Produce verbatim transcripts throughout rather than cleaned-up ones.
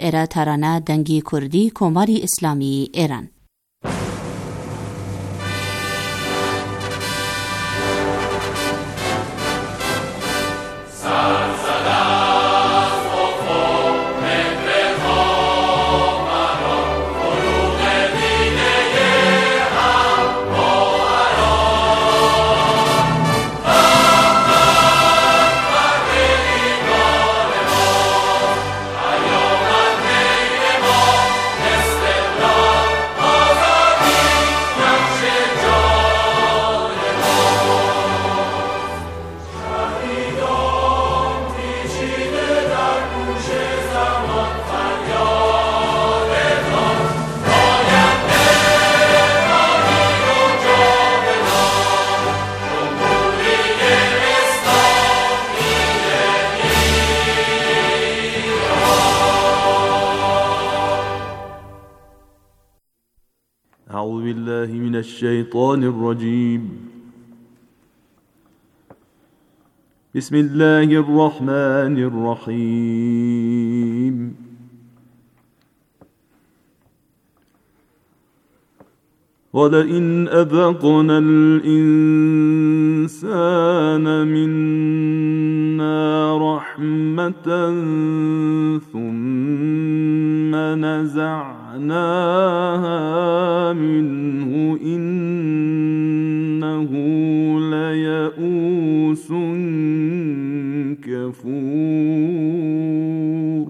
ایرا ترانه دنگی کردی کماری اسلامی ایران. أعوذ بالله من الشيطان الرجيم. بسم الله الرحمن الرحيم. ولئن أذقنا الإنسان منا رحمة ثم نزعناها منه إنه ليئوس كفور.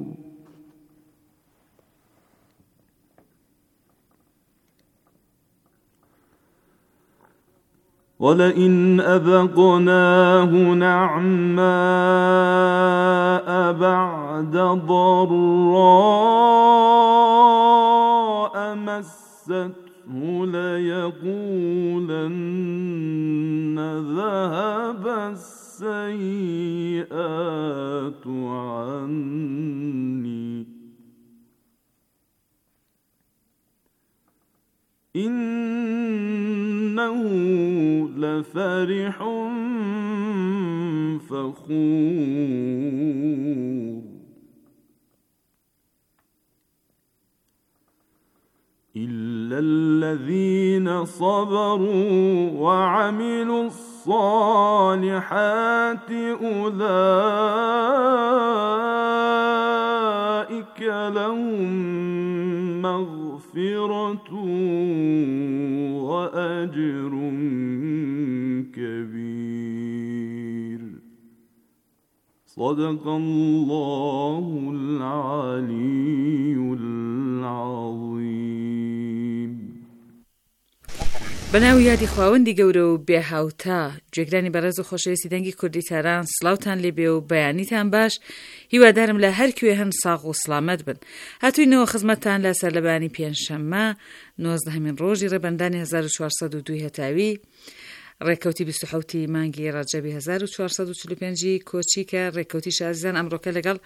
ولئن أذقناه نعماء بعد ضراء مسته ليقولن ذهب السيئات عني إنه لفرح فخور. إلا الذين صبروا وعملوا الصالحات أولئك لهم مغفرة وأجر كبير. صدق الله العلي العظيم. بەناو یادی خواوەندی گەورە و بێهاوتا گوێگرانی بەڕێز و خۆشەویستی دەنگی کوردی تاران سڵاوتان لێبێ و بەیانیتان باش. هیوادارم لە هەر کوێ هەن ساغ و سڵامەت بن. هاتووینەوە خزمەتتان لە سەرلەبانی پێنجشەممە نۆزدەهەمین ڕۆژی ڕێبەندانی هەزار و چوارسەد و دوو هەتاوی ڕێکەوتی بیست و حەوتی مانگی ڕەجەبی هەزار و چوارسەد و چل و پێنج کۆچیکە ڕێکەوتی شازیزان ئەمڕۆکە لەگەڵ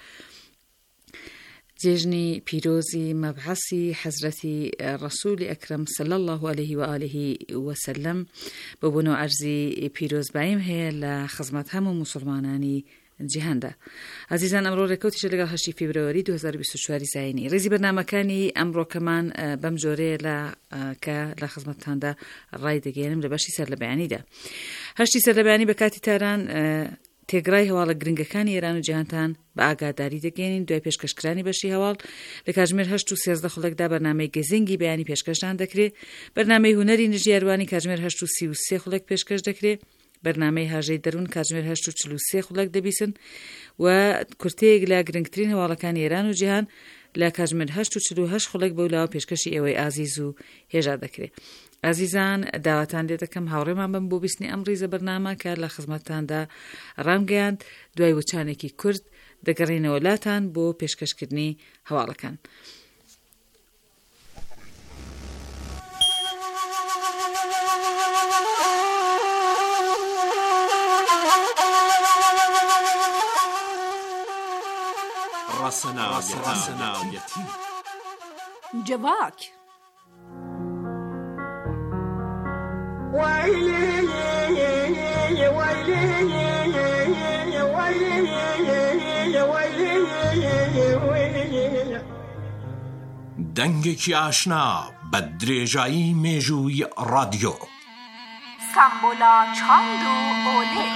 جێژنی پیرۆزی مەبعەسی حەزرەتی ڕەسوولی ئەکرەم صلی الله عليه و آله وسلم بە بوونەوە عەرزی پیرۆزباییم هەیە لە خزمەت هەموو موسڵمانانی جیهاندا. عزیزان ئەمڕۆ ڕێکەوتیشە لەگەڵ هەشتی فیبرەوەری دوو هەزار و بیست و چوار زاینی. ڕێزی بەرنامەکانی ئەمڕۆکەمان بەم جۆرەیە لە کە لە خزمەتتاندا ڕای دەگەێنم لە بەشی سەرلەبەیانیدا. هەشتی سەرلەبەیانی بە کاتی تاران تێگرای هەواڵە گرنگەکانی ئێران و جیهانتان بە ئاگاداری دەگەێنین. دوای پێشکەشکرانی بەشی هەواڵ لە کاتژمێر هەشت و سێزدە خولەکدا بەرنامەی گەزینگی بەیانی پێشکەشتان دەکرێت. بەرنامەی هونەری نژیاروانی کاتژمێر هەشت و سی و سێ خولەک پێشکەش دەکرێت. بەرنامەی هاژەی دەروون کاتژمێر هەشت و چل و سێ خولەک دەبیسن و کورتەیەک لە گرنگترین هەواڵەکانی ئێران و جیهان لە کاتژمێر هەشت و چل و هەشت خولەک بەولاوە پێشکەشی ئێوەی ئازیز و هێژا دەکرێت. عزیزان داواتان لێ دەکەم هاوڕێمان بم بۆ بیستنی ئەم ڕیزە بەرنامە کە لە خزمەتتاندا ڕامگەیاند. دوای وچانێکی کورد دەگەڕێنەوە لاتان بۆ پێشکەشکردنی هەواڵەکان. ڕاسەناویەتی جەواک دەنگێکی ئاشنا بە درێژایی مێژووی ڕادیۆ. سامبولا چاند و ئۆلێ.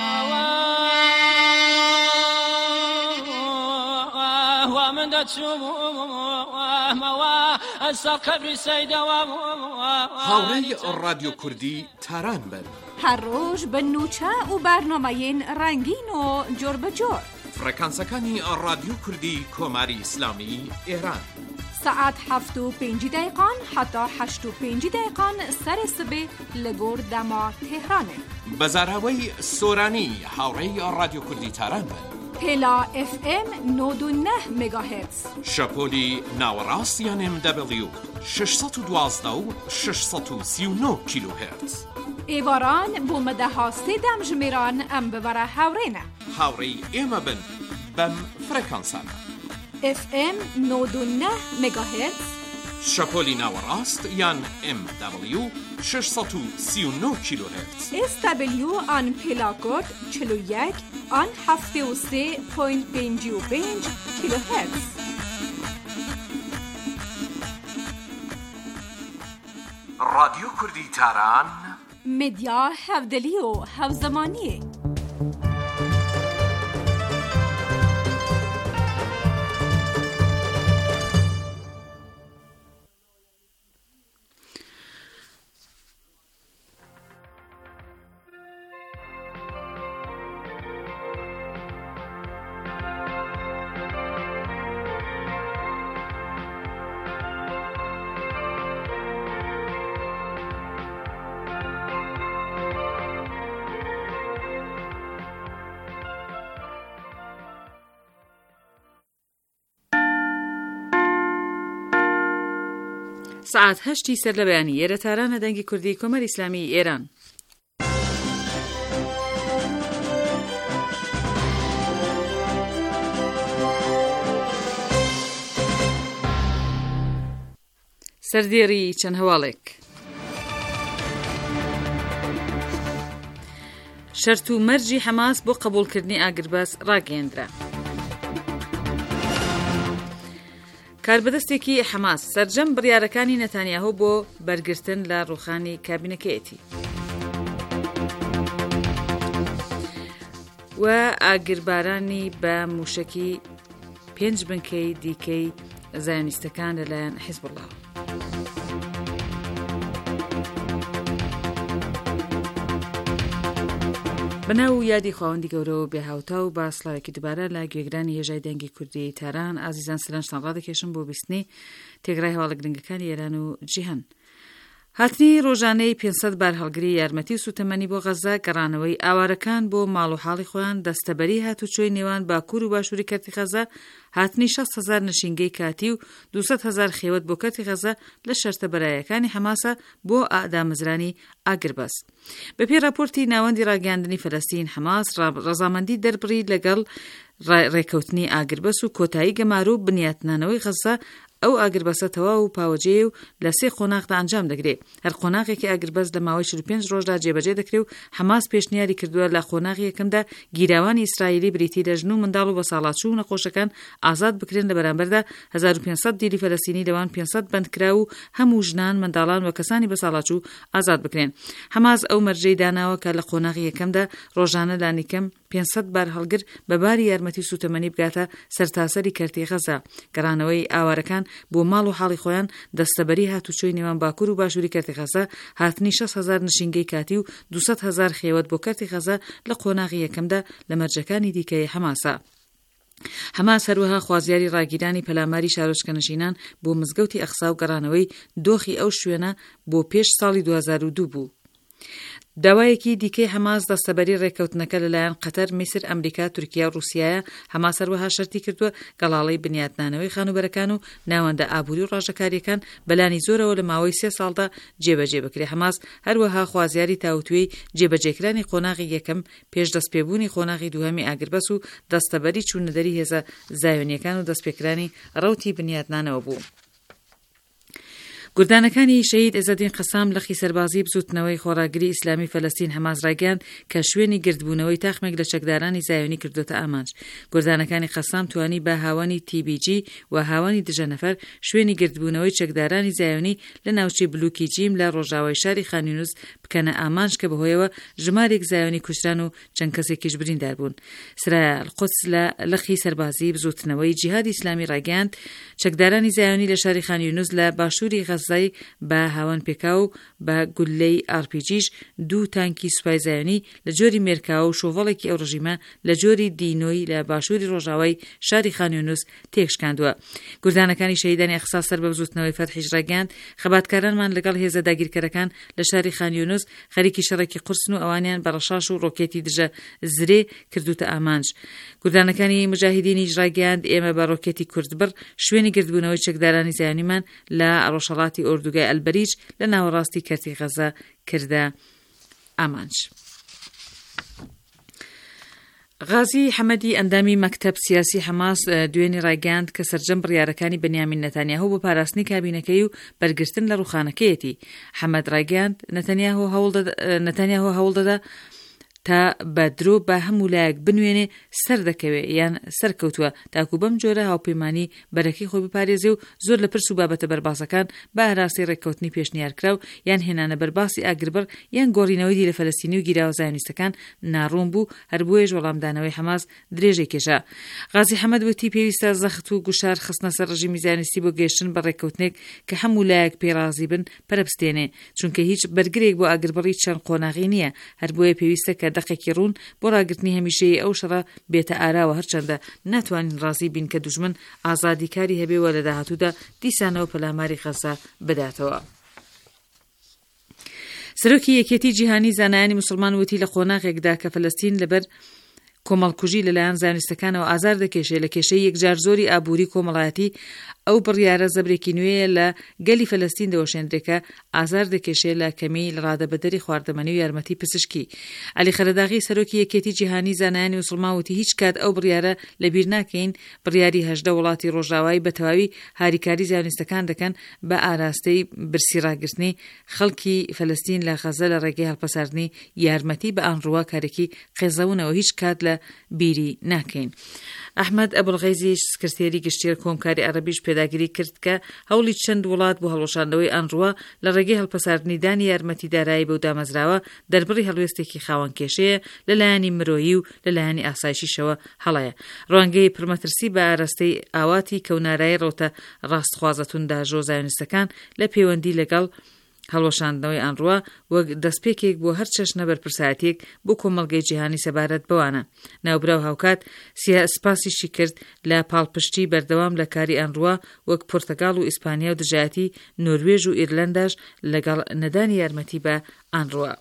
هاوڕێی ڕادیۆ کوردی تاران بن. هەر ڕۆژ بە نوچە و بەرنامەیەن ڕەنگین و جۆر بەجۆر. فڕەکانسەکانی ڕادیۆ کوردی کۆماری ئیسلامی ئێران. سعات هەفت و پێنج دقیقان حتا هەشت و پێنج دقیقان سەرێ سبێ لە گۆر دەما تێهرانێ. بەزاراوەی سۆرانی هاوڕێی ڕادیۆ کوردی تاران بن. پێلا ئف ئێم نۆد و نە مێگاهێرتز. شەپۆلی ناوەڕاست یان ئێم دەبلیو شەشسەد و دوازدە و شەشسەد و سی و نۆ کیلۆهێرتز. ئێواران بۆ مەدەها سێ دەمژمێران ئەم ببەرە هاوڕێنە. هاوڕێی ئێمە بن بەم فڕەکانسانە. ئف ئێم نۆد و نە مێگاهێرتز. شەپۆلی ناوەڕاست یان ئێم دەبلیو شەشسەد و سی و نۆ کیلۆهێرتز. ئێس دەبلیو ئان پێلاکۆد چل و یەک ئان هەفتێ و سێ پۆینت پێنج و پێنج کیلۆهێرتز. ڕادیۆ کوردی تاران مدیا هەودەلی و هەوزەمانیە. سعات هەشتی سەر لە بەیانی ئێرە تارانە دەنگی کوردی کۆمەری ئیسلامی ئێران. سەردێڕی چەند هەواڵێک. شەرت و مەرجی حەماس بۆ قبوڵکردنی ئاگرباس ڕاگەیەندرا. کاربەدەستێکی حەماس سەرجەم بڕیارەکانی نەتانیاهو بۆ بەرگرتن لە ڕووخانی کابینەکەیەتی و ئاگربارانی بە موشکی پێنج بنکەی دیکەی زایۆنیستەکان لەلایەن حیزبوڵڵاه. بەناو یادی خاوەندی گەورە و بێهاوتا و با سڵاوێکی دووبارە لە گوێگرانی هێژای دەنگی کوردی تاران ئازیزان سلەنجتان ڕادەکێشم بۆ بیستنی تێگرای هەواڵە گرنگەکانی ئێران و جیهان. هاتنی ڕۆژانەی پێنجسەد بار هەڵگری یارمەتی و سوتەمەنی بۆ غەزا، گەڕانەوەی ئاوارەکان بۆ ماڵ و حاڵی خۆیان، دەستەبەری هاتوچۆی نێوان باکوور و باشووری کەرتی غەزا، هاتنی شەست هەزار نشینگەی کاتی و دووسەد هەزار خێوەت بۆ کەرتی غەزا لە شەرتە بەرایەکانی حەماسە بۆ ئادامەزرانی ئاگرباس. بەپێی راپۆرتی ناوەندی ڕاگەاندنی فەلەستین، حەماس ڕەزامەندی دەربڕی لەگەڵ ڕێکەوتنی ئاگربەس و کۆتایی گەمارە و بنیاتنانەوەی غەزا. ئەو ئاگربەسە تەواو و پاوەجێ و لە سێ قۆناغدا ئەنجام دەگرێت. هەر قۆناغێکی ئاگربەس لە ماوەی چل و پێنج ڕۆژدا جێبەجێ دەکرێت و حەماس پێشنیاری کردووە لە قۆناغی یەکەمدا گیراوانی ئیسرائیلی بریتی لە ژن و منداڵ و بەساڵاتچوو و نەخۆشەکان ئازاد بکرێن، لە بەرامبەردا هەزار و پێنجسەد دیلی فەلەستینی لەوان پێنجسەد بەندکرا و هەموو ژنان، منداڵان و کەسانی بەساڵاتچوو ئازاد بکرێن. حەماس ئەو مەرجەی داناوە کە لە قۆناغی یەکەمدا ڕۆژانە لانیکەم پێنجسەد بار هەڵگر بە باری یارمەتی سوتەمەنی بگاتە سەرتاسەری کەرتی غەزا. گەڕانەوەی ئاوارەکان بۆ ماڵ و حاڵی خۆیان، دەستەبەری هاتوچۆی نێوان باکوور و باشووری کەرتی غەزا، هاتنی شەست هەزار نشینگەی کاتی و دووسەد هەزار خێوەت بۆ کەرتی غەزا لە قۆناغی یەکەمدا لە مەرجەکانی دیکەی حەماسە. حەماس هەروەها خوازیاری ڕاگیرانی پەلاماری شارۆچکەنشینان بۆ مزگەوتی ئەقسا و گەڕانەوەی دۆخی ئەو شوێنە بۆ پێش ساڵی دوو هەزار و دوو بوو. داوایەکی دیکەی حەماس دەستەبەری ڕێکەوتنەکە لەلایەن قەتەر، میسر، ئەمریکا، تورکیا و رووسیایە. حەماس هەروەها شەرتی کردووە گەڵاڵەی بنیاتنانەوەی خانوبەرەکان و ناوەندە ئابووری و ڕاژەکاریەکان بەلانی زۆرەوە لە ماوەی سێ ساڵدا جێبەجێ بکرێ. حەماس هەروەها خوازیاری تاوتوێی جێبەجێکرانی قۆناغی یەکەم، پێش دەستپێبوونی قۆناغی دووهەمی ئاگربەس و دەستەبەری چوونەدەری هێزە زایۆنیەکان و دەستپێکرانی ڕەوتی بنیاتنانەوە بوو. گوردانەکانی شەهید عیزەدین قەسام لە خیسەربازی بزوتنەوەی خۆراگری ئیسلامی فەلەستین هەماس ڕایگەیاند کە شوێنی گردبوونەوەی تاخمێک لە چەکدارانی زایۆنی کردوتە ئامانج. گوردانەکانی قەسام توانی بە هاوانی تی بی جی و هاوانی دژەنەفەر شوێنی گردبوونەوەی چەکدارانی زایۆنی لە ناوچەی بلوکی جیم لە ڕۆژاوای شاری خانیونوس بکەنە ئامانج کە بەهۆیەوە ژمارێک زایۆنی کوشتران و چەند کەسێکیش بریندار بوون. سرایە القودس لە لەخی سەربازی بزوتنەوەی جیهادی ئیسلامی ڕایگەیاند چەکدارانی زایۆنی لە شاری خانیونوس لە باشووری غەزای بە هاوان پێکاو و بە گولەی ئار پی جیش دوو تانکی سوپای زایۆنی لە جۆری مێرکاوە و شۆڤەڵێکی ئەو ڕژیمە لە جۆری دینۆی لە باشووری ڕۆژاوای شاری خانیونوس تێکشکاندووە. گوردانەکانی شەهیدانی ئەقسا سەر بە بزوتنەوەی فەتحیش ڕایگەیاند خەباتکارانمان لەگەڵ هێزە داگیرکەرەکان لە شاری خانیونوس خەریکی شەڕێکی قورسن و ئەوانیان بە ڕەشاش و ڕۆکێتی دژە زرێ کردوتە ئامانج. گوردانەکانی مجاهیدینیش ڕایگەیاند ئێمە بە ڕۆکێتی کوردبڕ شوێنی گردبوونەوەی چەکدارانی زایۆنیمان لە ڕۆژهەڵاتی ئۆردوگای ئەلبەریج لە ناوەڕاستی کەرتی غەزە کردە ئامانج. غازی حەمەدی ئەندامی مەکتەب سیاسی حەماس دوێنێ ڕایگەیاند کە سەرجەم بڕیارەکانی بەنیامین نەتانیاهو بۆ پاراستنی کابینەکەی و بەرگرتن لە ڕوخانەکەیەتی. حەمەد ڕایگەیاند نەتانیاهو هەوڵ دەدا تا بە درۆ بە هەموو لایەک بنوێنێ سەر دەکەوێت یان سەرکەوتووە تاکو بەم جۆرە هاوپەیمانی بەرەکەی خۆی بپارێزێ و زۆر لە پرس و بابەتە بەرباسەکان بە ئاراستی ڕێککەوتنی پێشنیارکراو یان هێنانە بەرباسی ئاگربڕ یان گۆڕینەوەی دی لە فەلەستینی و گیراوە زایۆنیستەکان ناڕوون بوو هەر بۆیەش وەڵامدانەوەی حەماس درێژەی کێشا. غازی حەمەد وتی پێویستە زەخت و گوشار خستنە سەر ڕژیمی زایۆنیستی بۆ گەیشتن بە ڕێککەوتنێک کە هەموو لایەک پێڕازی بن پەرەبستێنێ چونکە هیچ بەرگرێک بۆ ئاگربڕی چەند قۆناغی نییە هەر بۆیە پێویستە کە دەقێکی ڕوون بۆ ڕاگرتنی هەمیشەیی ئەو شەڕە بێتە ئاراوە هەرچەندە ناتوانین ڕازی بین کە دوژمن ئازادیکاری هەبێەوە لە داهاتوودا دیسانەوە پەلاماری غەزە بداتەوە. سەرۆکی یەکێتی جیهانی زانایانی موسڵمان وتی لە قۆناغێکدا کە فەلەستین لەبەر کۆمەڵکوژی لەلایەن زانیستەکانەوە ئازار دەکێشێ لە کێشەی یەکجار زۆری ئابووری کۆمەڵایەتی ئەو بڕیارە زەبرێکی نوێیە لە گەلی فەلەستین دەوەشێندرێکە ئازار دەکێشێ لە کەمی لە ڕادەبەدەری خواردەمەنی و یارمەتی پزیشکی. عەلی خەرەداغی سەرۆکی یەکێتی جیهانی زانایانی موسڵمان وتی هیچ کات ئەو بڕیارە لەبیر ناکەین بڕیاری هەژدە وڵاتی ڕۆژاوایی بە تەواوی هاریکاری زانیستەکان دەکەن بە ئاراستەی برسی ڕاگرتنی خەڵکی فەلەستین لە غەزە لە ڕێگەی هەڵپەساردنی یارمەتی بە ئانڕوا کارێکی قێزەونەوە هیچ کات لە بیری ناکەین. ئەحمەد ئەبوڵغەیزی سکرتێری گشتیار کۆمکاری عەرەبیش پێداگیری کرد کە هەوڵی چەند وڵات بۆ هەڵوەشاندنەوەی ئانڕوا لە ڕێگەی هەڵپەساردنی دانی یارمەتی دارایی بەو دامەزراوە دەربڕی هەڵوێستێکی خاوەن کێشەیە لەلایەنی مرۆیی و لەلایەنی ئاسایشیشەوە هەڵەیە. ڕوانگەی پڕمەترسی بە ئاراستەی ئاواتی کەونارایی ڕۆتە ڕاستخوازەتون داژۆ زایۆنیستەکان لە پەیوەندی لەگەڵ هەڵوەشاندنەوەی ئانڕوا وەک دەستپێکێک بۆ هەر چەشنە بەرپرسایەتێک بۆ کۆمەڵگەی جیهانی سەبارەت بەوانە. ناوبراو هاوکات سپاسیشی کرد لە پاڵپشتی بەردەوام لە کاری ئانڕوا وەک پۆرتەگاڵ و ئیسپانیا و دژایەتی نۆروێژ و ئیرلەنداش لەگەڵ نەدانی یارمەتی بە ئانڕوا.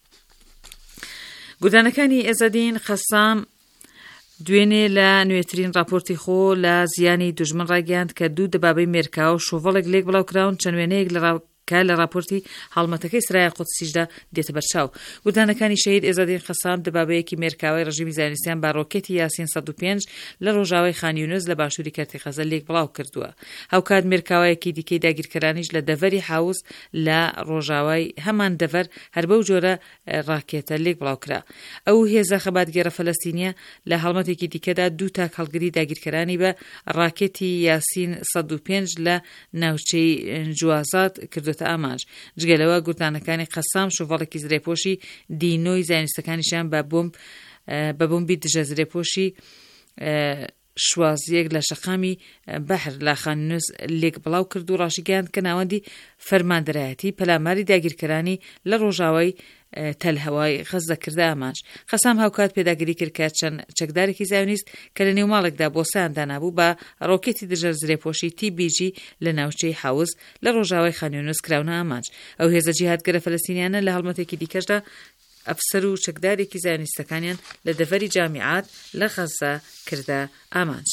گوردانەکانی عیزەدین قەسام دوێنێ لە نوێترین راپۆرتی خۆ لە زیانی دوژمن ڕایگەیاند کە دوو دەبابەی مێرکا و شۆڤەڵێک لێک بڵاوکراون چەند وێنەیەک لە کە لە راپۆرتی هەڵمەتەکەی سرایە قودسیشدا دێتە بەرچاو. گوردانەکانی شەهید عیزەدین قەسام دەبابەیەکی مێرکاوی ڕژیمی زایۆنیستیان با ڕۆکێتی یاسین سەد و پێنج لە ڕۆژاوای خانیونس لە باشووری کەرتی غەزە لێک بڵاو کردووە. هاوکات مێرکاوایەکی دیکەی داگیرکەرانیش لە دەڤەری حاوز لە ڕۆژاوای هەمان دەڤەر هەر بەو جۆرە ڕاکێتە لێک بڵاوکرا. ئەو هێزە خەباتگێڕە فەلەستینیە لە هەڵمەتێکی دیکەدا دوو تاک هەڵگری داگیرکەرانی بە ڕاکێتی یاسین سەد و پێنج لە ناوچەی جوازات کردوتە ئامانج. جگەلەوە گوردانەکانی قەسام شۆڤەڵێکی زرێپۆشی دینۆی زایۆنیستەکانیشیان بە بۆمب بە بۆمبی دژە زرێپۆشی شوازیەک لە شەقامی بەحر لە خانیونس لێک بڵاو کرد و ڕاشیگەیاند کە ناوەندی فەرماندەرایەتی پەلاماری داگیرکەرانی لە ڕۆژاوای تەلهەوای غەزە کردە ئامانج. قەسام هاوکات پێداگیری کرد کە چەند چەکدارێکی زایۆنیست کە لە نێو ماڵێکدا بۆ سایان دانابوو بە ڕۆکێتی دژە زرێپۆشی تی بی جی لە ناوچەی حاوز لە ڕۆژاوای خانیونس کراونە ئامانج. ئەو هێزە جیهادگەرە فەلەستینیانە لە هەڵمەتێکی دیکەشدا ئەفسەر و چەکدارێکی زایۆنیستەکانیان لە دەڤەری جامیعات لە غەزە کردە ئامانج.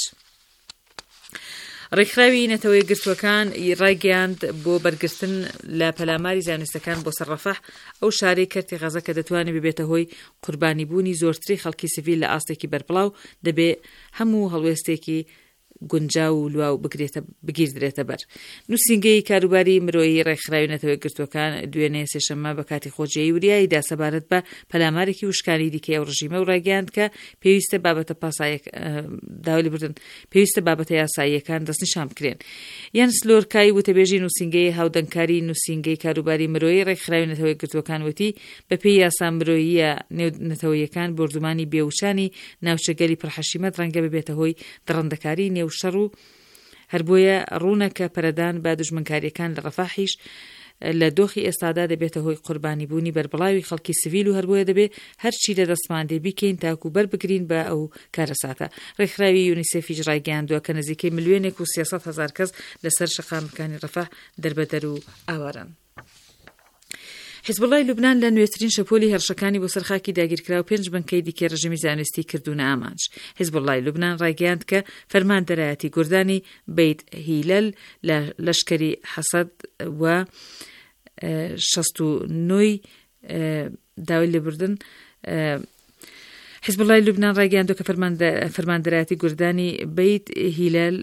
ڕێکخراوی نەتەوەی گرتوەکان ڕایگەیاند بۆ بەرگرتن لە پەلاماری زانیستەکان بۆ سەر ڕەفەح ئەو شارەی کەرتی غەزە کە دەتوانێت ببێتە هۆی قوربانی بوونی زۆرتری خەڵکی سیڤیل لە ئاستێکی بەربڵاو دەبێ هەموو هەڵوێستێکی گونجاو و لواو بگیردرێتە بەر. نووسینگەی کاروباری مرۆیی ڕێکخراوێنەتەوەی گرتوەکان دوێنێ سێشەممە بە کاتی خۆجیایی وریاییدا سەبارەت بە پەلامارێکی وشکانی دیکەی ئەو ڕژیمە و ڕاگەیاند کە پێویستە بابەتە پاسایەک داوای لێبوردن پێویستە بابەتە یاساییەکان دەستنیشان بکرێن. یان سلۆرکای وتەبێژی نووسینگەی هاودەنگکاری نووسینگەی کاروباری مرۆیی ڕێکخراوێنەتەوەی گرتوەکان وتی بەپێی یاسا مرۆییە نێونەتەوەیەکان بردومانی بێوچانی ناوچەگەلی پڕحەشیمەت ڕەنگە ببێتە هۆی دڕندەکاری نێوشەڕ و هەر بۆیە ڕوونەکە پەرەدان بە دژمنکاریەکان لە ڕەفاحیش لە دۆخی ئێستادا دەبێتە هۆی قوربانی بوونی بەربڵاوی خەڵکی سڤیل و هەر بۆیە دەبێت هەرچی لە دەستماندێ بیکەین تاکو بەربگرین بە ئەو کارەساتە. ڕێکخراوی یونیسێفیش ڕایگەیاندووە کە نزیکەی ملیۆنێک و سێسەد هەزار کەس لەسەر شەقامەکانی ڕەفاح دەربەدەر و ئاوارن. حیزبوڵای لوبنان لە نوێترین شەپۆلی هەرشەکانی بۆ سەرخاکی داگیرکرا و پێنج بنکەی دیکە ڕژیمی زانستی کردوونە ئامانج. حیزبوڵای لوبنان ڕایگەیاند کە فەرماندەرایەتی گوردانی بیت هیلەل لە لەشکری حەسەد و شەست و نۆی داوای لێبوردن حیزبوڵای لوبنان ڕایگەیاندووە کە فەرماندەرایەتی گوردانی بیت هیلەل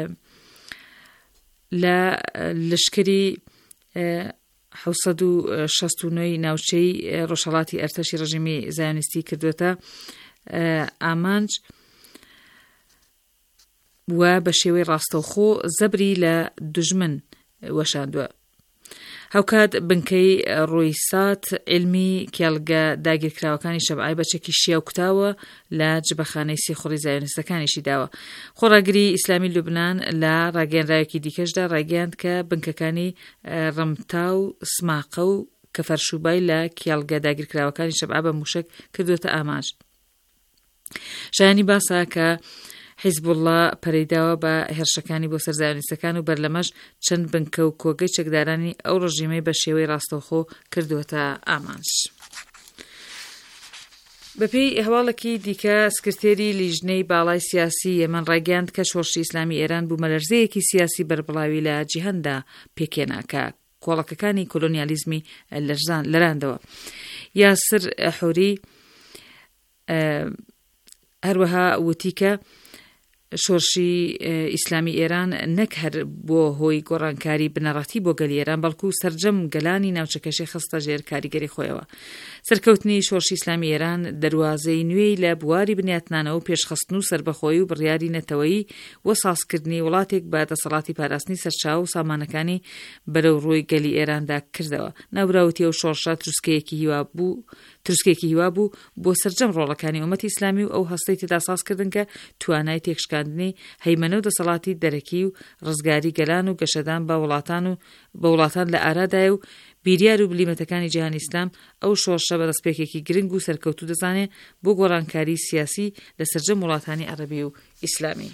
لە لەشکری حوسەد و شەست و نۆی ناوچەی ڕۆژهەڵاتی ئەرتەشی ڕژیمی زایۆنیستی کردوێتە ئامانج و بە شێوەی ڕاستەوخۆ زەبری لە دوژمن وەشاندووە. هەوکات بنکەی ڕۆیسات علمی کێڵگە داگیرکراوەکانی شەبعای بەچێکی شیاو کوتاوە لە جبەخانەی سێخوڕی زایۆنیستەکانیشی داوە. خۆڕاگری ئیسلامی لوبنان لە ڕاگەیەنراوێکی دیکەشدا ڕاگەیاند کە بنکەکانی ڕمتا و سماقە و کە فەرشوبای لە کێڵگە داگیرکراوەکانی شەبعا بە موشک کردوێتە ئاماژ. شایانی باسا کە حیزبوڵڵا پەرەیداوە بە هێرشەکانی بۆ سەر زایۆنیستەکان و بەرلەمەش چەند بنکە و کۆگەی چەکدارانی ئەو ڕژیمەی بە شێوەی ڕاستەوخۆ کردووەتە ئامانج. بەپێی هەواڵێکی دیکە سکرتێری لیژنەی باڵای سیاسی یەمەن ڕایگەیاند کە شۆڕشی ئیسلامی ئێران بوومە لەرزەیەکی سیاسی بەربڵاوی لە جیهاندا پێکێنا کە کۆڵەکەکانی کۆلۆنیالیزمی لەراندەوە. یاسر حوری هەروەها وتی کە شۆڕشی ئیسلامی ئێران نەک هەر بۆ هۆی گۆڕانکاری بنەڕەتی بۆ گەلی ئێران بەڵکو سەرجەم گەلانی ناوچەکەشی خستە ژێر کاریگەری خۆیەوە. سەرکەوتنی شۆڕشی ئیسلامی ئێران دەواازەی نوێی لە بواری بنیاتنانەوە و پێشخستن و سربەخۆیی و بڕیاری نەتەوەیی وە سازکردنی وڵاتێک بە دەسەڵاتی پاراستنی سەرچاو و سامانەکانی بەرەو ڕووی گەلی ئێراندا کردەوە. ناوراوەتی ئەو شۆڕشە تروسکەیەکی هیوا بوو تروسکێکی هیوا بوو بۆ سەرجەم ڕۆڵەکانی ئومەتی ئیسلامی و ئەو هەستەی تێدا سازکردن کە توانای تێکشکاندنی هەیمەنە و دەسەڵاتی دەرەکی و ڕزگاری گەلان و گەشەدان بە وڵاتان و بە وڵاتان لە ئارادایە و بیریار و بلیمەتەکانی جیهانی ئیسلام ئەو شۆڕشە بە دەستپێکێکی گرنگ و سەرکەوتوو دەزانێت بۆ گۆڕانکاری سیاسی لە سەرجەم وڵاتانی عەرەبی و ئیسلامی.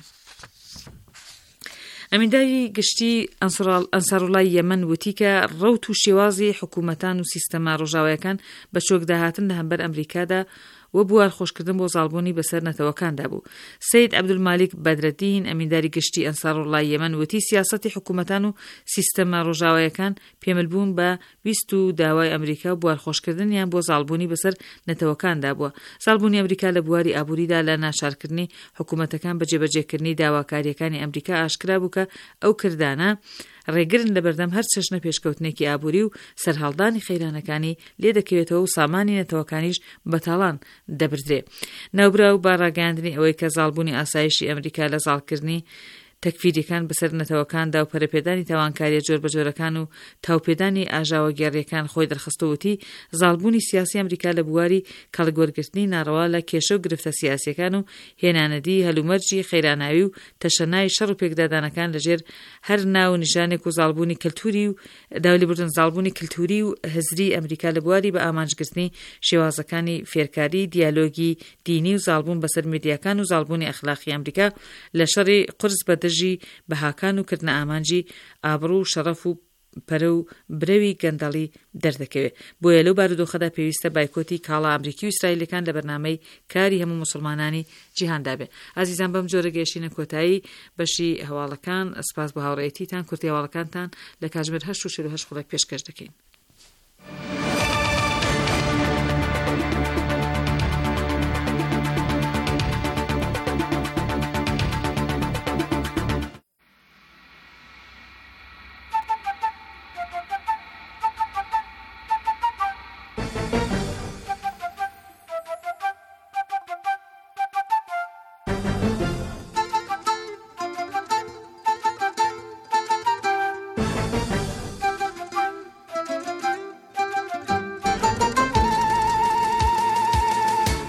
ئەمینداری گشتی ئەنساروڵای یەمەن وتی کە ڕەوت و شێوازی حکوومەتان و سیستەما ڕۆژاوایەکان بە چۆکداهاتن لە هەمبەر ئەمریکادا و بوار خۆشکردن بۆ زاڵبوونی بەسەر نەتەوەکاندا بوو. سید عەبدولمالیک بەدرەدین ئەمینداری گشتی ئەنساروڵای یەمەن وتی سیاسەتی حکوومەتان و سیستەما ڕۆژاوایەکان پێمەلبوون بە ویست و داوای ئەمریکا و بوار خۆشکردنیان بۆ زاڵبوونی بەسەر نەتەوەکاندا بووە. زاڵبوونی ئەمریکا لە بواری ئابووریدا لە ناشارکردنی حکوومەتەکان بە جێبەجێکردنی داواکاریەکانی ئەمریکا ئاشکرا بوو کە ئەو کردانە ڕێگرن لە بەردەم هەر چەشنە پێشکەوتنێکی ئابووری و سەرهەڵدانی خەیرانەکانی لێ دەکەوێتەوە و سامانی نەتەوەکانیش بەتاڵان دەبردرێ. ناوبرا و باڕاگەاندنی ئەوەی کە زاڵبوونی ئاسایشی ئەمریکا لە زاڵکردنی تەکفیریەکان بەسەر نەتەوەکاندا و پەرەپێدانی تاوانکاریە جۆر بەجۆرەکان و تاوپێدانی ئاژاوە گێڕیەکان خۆی دەرخستەوەتی زاڵبوونی سیاسی ئەمریکا لە بواری کەڵگوەرگرتنی ناڕەوا لە کێشە و گرفتە سیاسیەکان و هێنانەدی هەلومەرجی خەیراناوی و تەشەنای شەڕ و پێکدادانەکان لەژێر هەر ناو نیشانێک و زاڵبوونی کللتوری و داولیبردن زاڵبوونی کللتوری و هزری ئەمریکا لە بواری بە ئامانجگرتنی شێوازەکانی فێرکاری دیالۆگی دینی و زاڵبوون بەسەر میدیاکان و زاڵبوونی ئەخلاقی ئەمریکا لە شەڕی قورس بە ژی بەهاکان و کردنە ئامانجی ئابڕوو و شەڕەف و پەرە و برەوی گەندەڵی دەردەکەوێت. بۆیە لەو بارودۆخەدا پێویستە بایکۆتی کاڵا ئەمریکی و ئیسرائیلەکان لە بەرنامەی کاری هەموو موسڵمانانی جیهاندا بێت. ئازیزان بەم جۆرە گەیشتینە کۆتایی بەشی هەواڵەکان. سپاس بۆ هاوڕێیەتیتان. کورتی هەواڵەکانتان لە کاتژمێر هەشت و چل و هەشت خولەک پێشکەش دەکەین.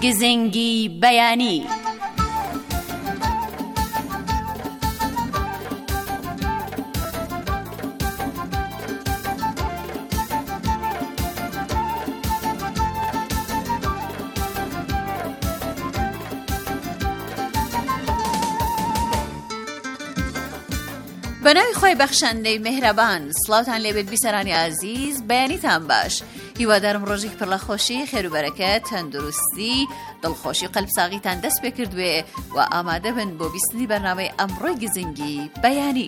گزنگی بەیانی. بەناوی خۆی بەخشەندەی میهرەبان، سڵاوتان لێبێت بیسەرانی عزیز، بەیانیتان باش. هیوادارم ڕۆژێک پڕ لە خۆشی، خێر و بەرەکەت، تەندروستی، دڵخۆشی و قەلبساغیتان دەست پێ کردوێ و ئامادە بن بۆ بیستنی بەرنامەی ئەمڕۆی گزنگی بەیانی.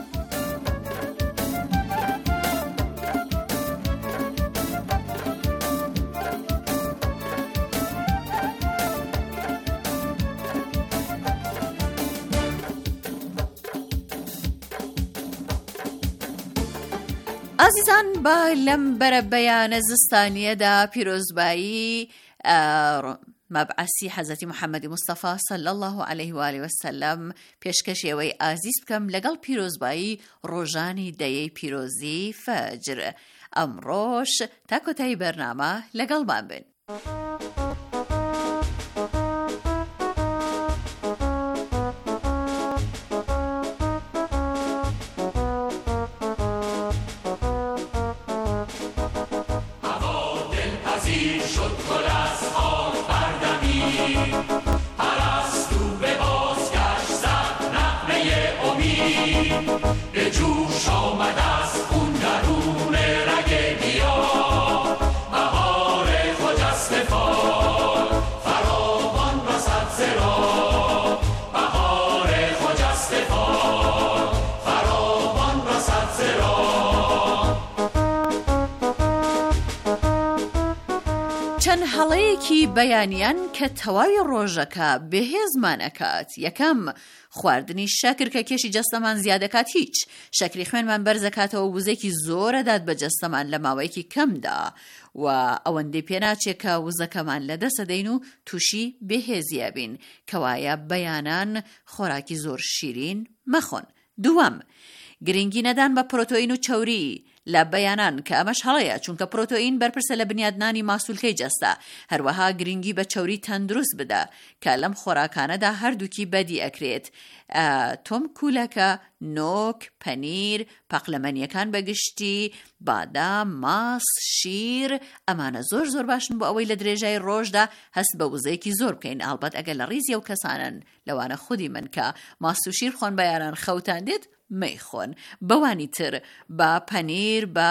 عزیزان، با لەم بەرە بەیانە زستانیەدا پیرۆزبایی مەبعەسی حەزەتی محەممەدی مستەفا صلی الله علیه و آله وسلم پێشکەشێوەی ئازیز بکەم لەگەڵ پیرۆزبایی ڕۆژانی دەیەی پیرۆزی فەجر. ئەمڕۆش تا کۆتایی بەرنامە لەگەڵمان بن. به جوش آمد از خون درون رگ گیا، بهار خجسته فال فراوان رسد زرا، بهار خجسته فال فراوان رسد زرا. چەند هەڵەیەکی بەیانیان کە تەواوی ڕۆژەکە بەهێزمان ئەکات. یەکەم، خواردنی شەکر کە کێشی جەستەمان زیادەکات. هیچ شەکری خوێنمان بەرزەکاتەوە، وزێکی زۆرە داد بە جەستەمان لە ماوەیەکی کەمدا و ئەوەندەی پێناچێت کە وزەکەمان لەدەستە دەین و تووشی بەهێزیە بین، کەوایە بەیانان خۆراکی زۆر شیرین مەخۆن. دووەم، گرنگی نەدان بە پرۆتۆین و چەوری لە بەیانان کە ئەمەش هەڵەیە، چونکە پرۆتۆین بەرپرسە لە بنیادنانی ماسوولکەی جەستە. هەروەها گرنگی بە چەوری تەندروست بدە کە لەم خۆراکانەدا هەردووکی بەدی ئەکرێت. تۆم کولەکە، نۆک، پەنیر، پەقلەمەنیەکان بەگشتی، بادام، ماس، شیر، ئەمانە زۆر زۆر باشن بۆ ئەوەی لە درێژای ڕۆژدا هەست بە وزەیەکی زۆر بکەین. ئەڵبەت ئەگەر لە ڕیزی ئەو کەسانن لەوانە خودی من کە ماس و شیر خۆن بەیانان خەوتان دێت مەیخۆن. بەوانی تر بە پەنیر، بە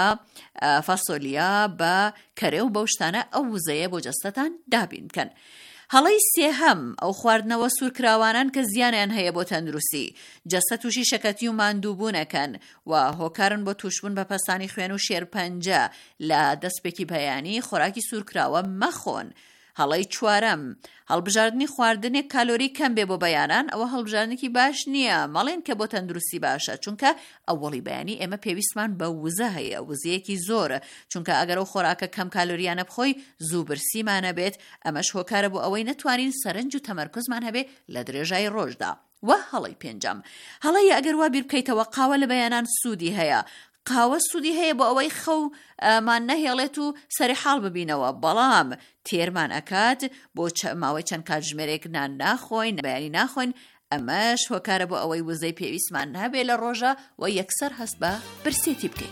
فاسۆلیا، بە کەرێ و بەو شتانە ئەو وزەیە بۆ جەستەتان دابین بکەن. هەڵەی سێهەم، ئەو خواردنەوە سوورکراوانان کە زیانیان هەیە بۆ تەندروستی. جەستە تووشی شەکەتی و ماندووبوونەکەن و هۆکارن بۆ تووشبوون بە پەستانی خوێن و شێرپەنجە. لە دەستپێکی بەیانی خۆراکی سوورکراوە مەخۆن. هەڵەی چوارەم، هەڵبژاردننی خواردنێک کالۆری کەم بێ بۆ بەیانان. ئەوە هەڵبژاردنێکی باش نییە، مەڵێن کە بۆ تەندروستی باشە، چونکە ئەوەڵی بەیانی ئێمە پێویستمان بە وزە هەیە، وزەیەکی زۆرە، چونکە ئەگەر ئەو خۆراکە کەم کالۆریانە بخۆی زوو برسیمانە بێت. ئەمەش هۆکارە بۆ ئەوەی نەتوانین سەرنج و تەمەرکۆزمان هەبێ لە درێژای ڕۆژدا. و هەڵەی پێنجەم، هەڵەی ئەگەر وا بیر بکەیتەوە قاوە لە بەیانان سوودی هەیە. قاوە سوودی هەیە بۆ ئەوەی خەومان نەهێڵێت و سەری حاڵ ببینەوە، بەڵام تێرمان ئەکات بۆ ماوەی چەند کاتژمێرێک نان ناخۆین، بەیانی ناخۆین. ئەمەش هۆکارە بۆ ئەوەی وزەی پێویستمان هەبێ لە ڕۆژە و یەکسەر هەست بە برسێتی بکەین.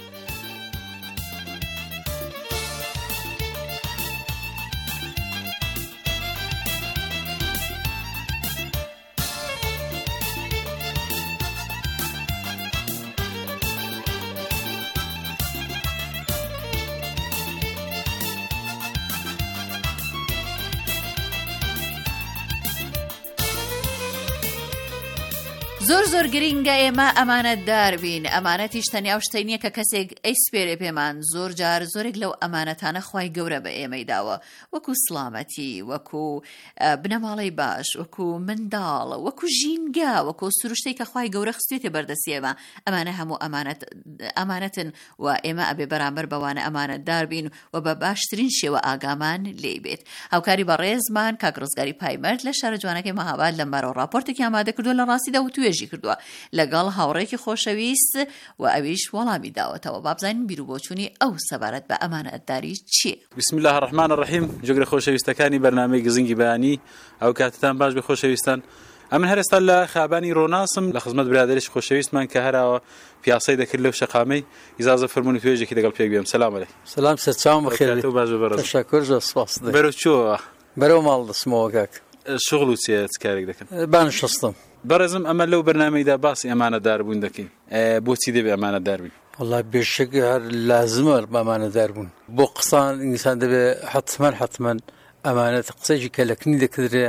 زۆر زۆر گرینگە ئێمە ئەمانەتدار بین. ئەمانەتیش تەنیا شتەی نییە کە کەسێک ئەیسپێرێ پێمان. زۆر جار زۆرێک لەو ئەمانەتانە خوای گەورە بە ئێمەی داوە، وەکو سڵامەتی، وەکو بنەماڵەی باش، وەکو منداڵ، وەکو ژینگە، وەکو سروشتەی کە خوای گەورە خستوێتە بەردەستی ئێمە. ئەمانە هەموو ئەمانەت ئەمانەتن و ئێمە ئەبێ بەرامبەر بەوانە ئەمانەتدار بین و بە باشترین شێوە ئاگامان لێ بێت. هاوکاری بەڕێزمان کاک ڕزگاری پایمەرد لە شارە جوانەکەی مەهاباد لەم بارەوە ڕاپۆرتێکی ئامادە کردووە لە ڕاستیدا و توێ توێژی کردووە لەگەڵ هاوڕێکی خۆشەویست و ئەویش وەڵامی داوەتەوە. با بزانین بیرروبۆچوونی ئەو سەبارەت بە ئەمانەتداری چییە؟ بسم الله الرحمن الرحیم. جۆگرە خۆشەویستەکانی بەرنامەی گزنگی بەیانی، ئەو کاتتان باش بێ خۆشەویستان. ئەمن هەرێستا لە خابانی ڕۆناسم لە خزمەت برادریش خۆشەویستمان کە هەراوە پیاسەی دەکرد لەو شەقامەی ئیزازە فەرموونی توێژێکی لەگەڵ پێک بێم. سلام عەلەیکم. سلام سەرچاوم بەخێر. باش بەڕێز. تەشەکر زۆر سپاس. بەرەو چۆوە؟ بەرەو ماڵ دەچمەوە کاک. شغل و چێ چ کارێک دەکەن؟ بانشستم. بەڕێزم ئەمە لەو بەرنامەیدا باسی ئەمانەدار بوون دەکەین. بۆچی دەبێ ئەمانەدار بین؟ والله بێشک هەر لازمە ئەمانەدار بوون. بۆ قسان ئینسان دەبێ حتمەن حتمەن ئەمانەت قسەیەکی کە لە کنی دەکردرێ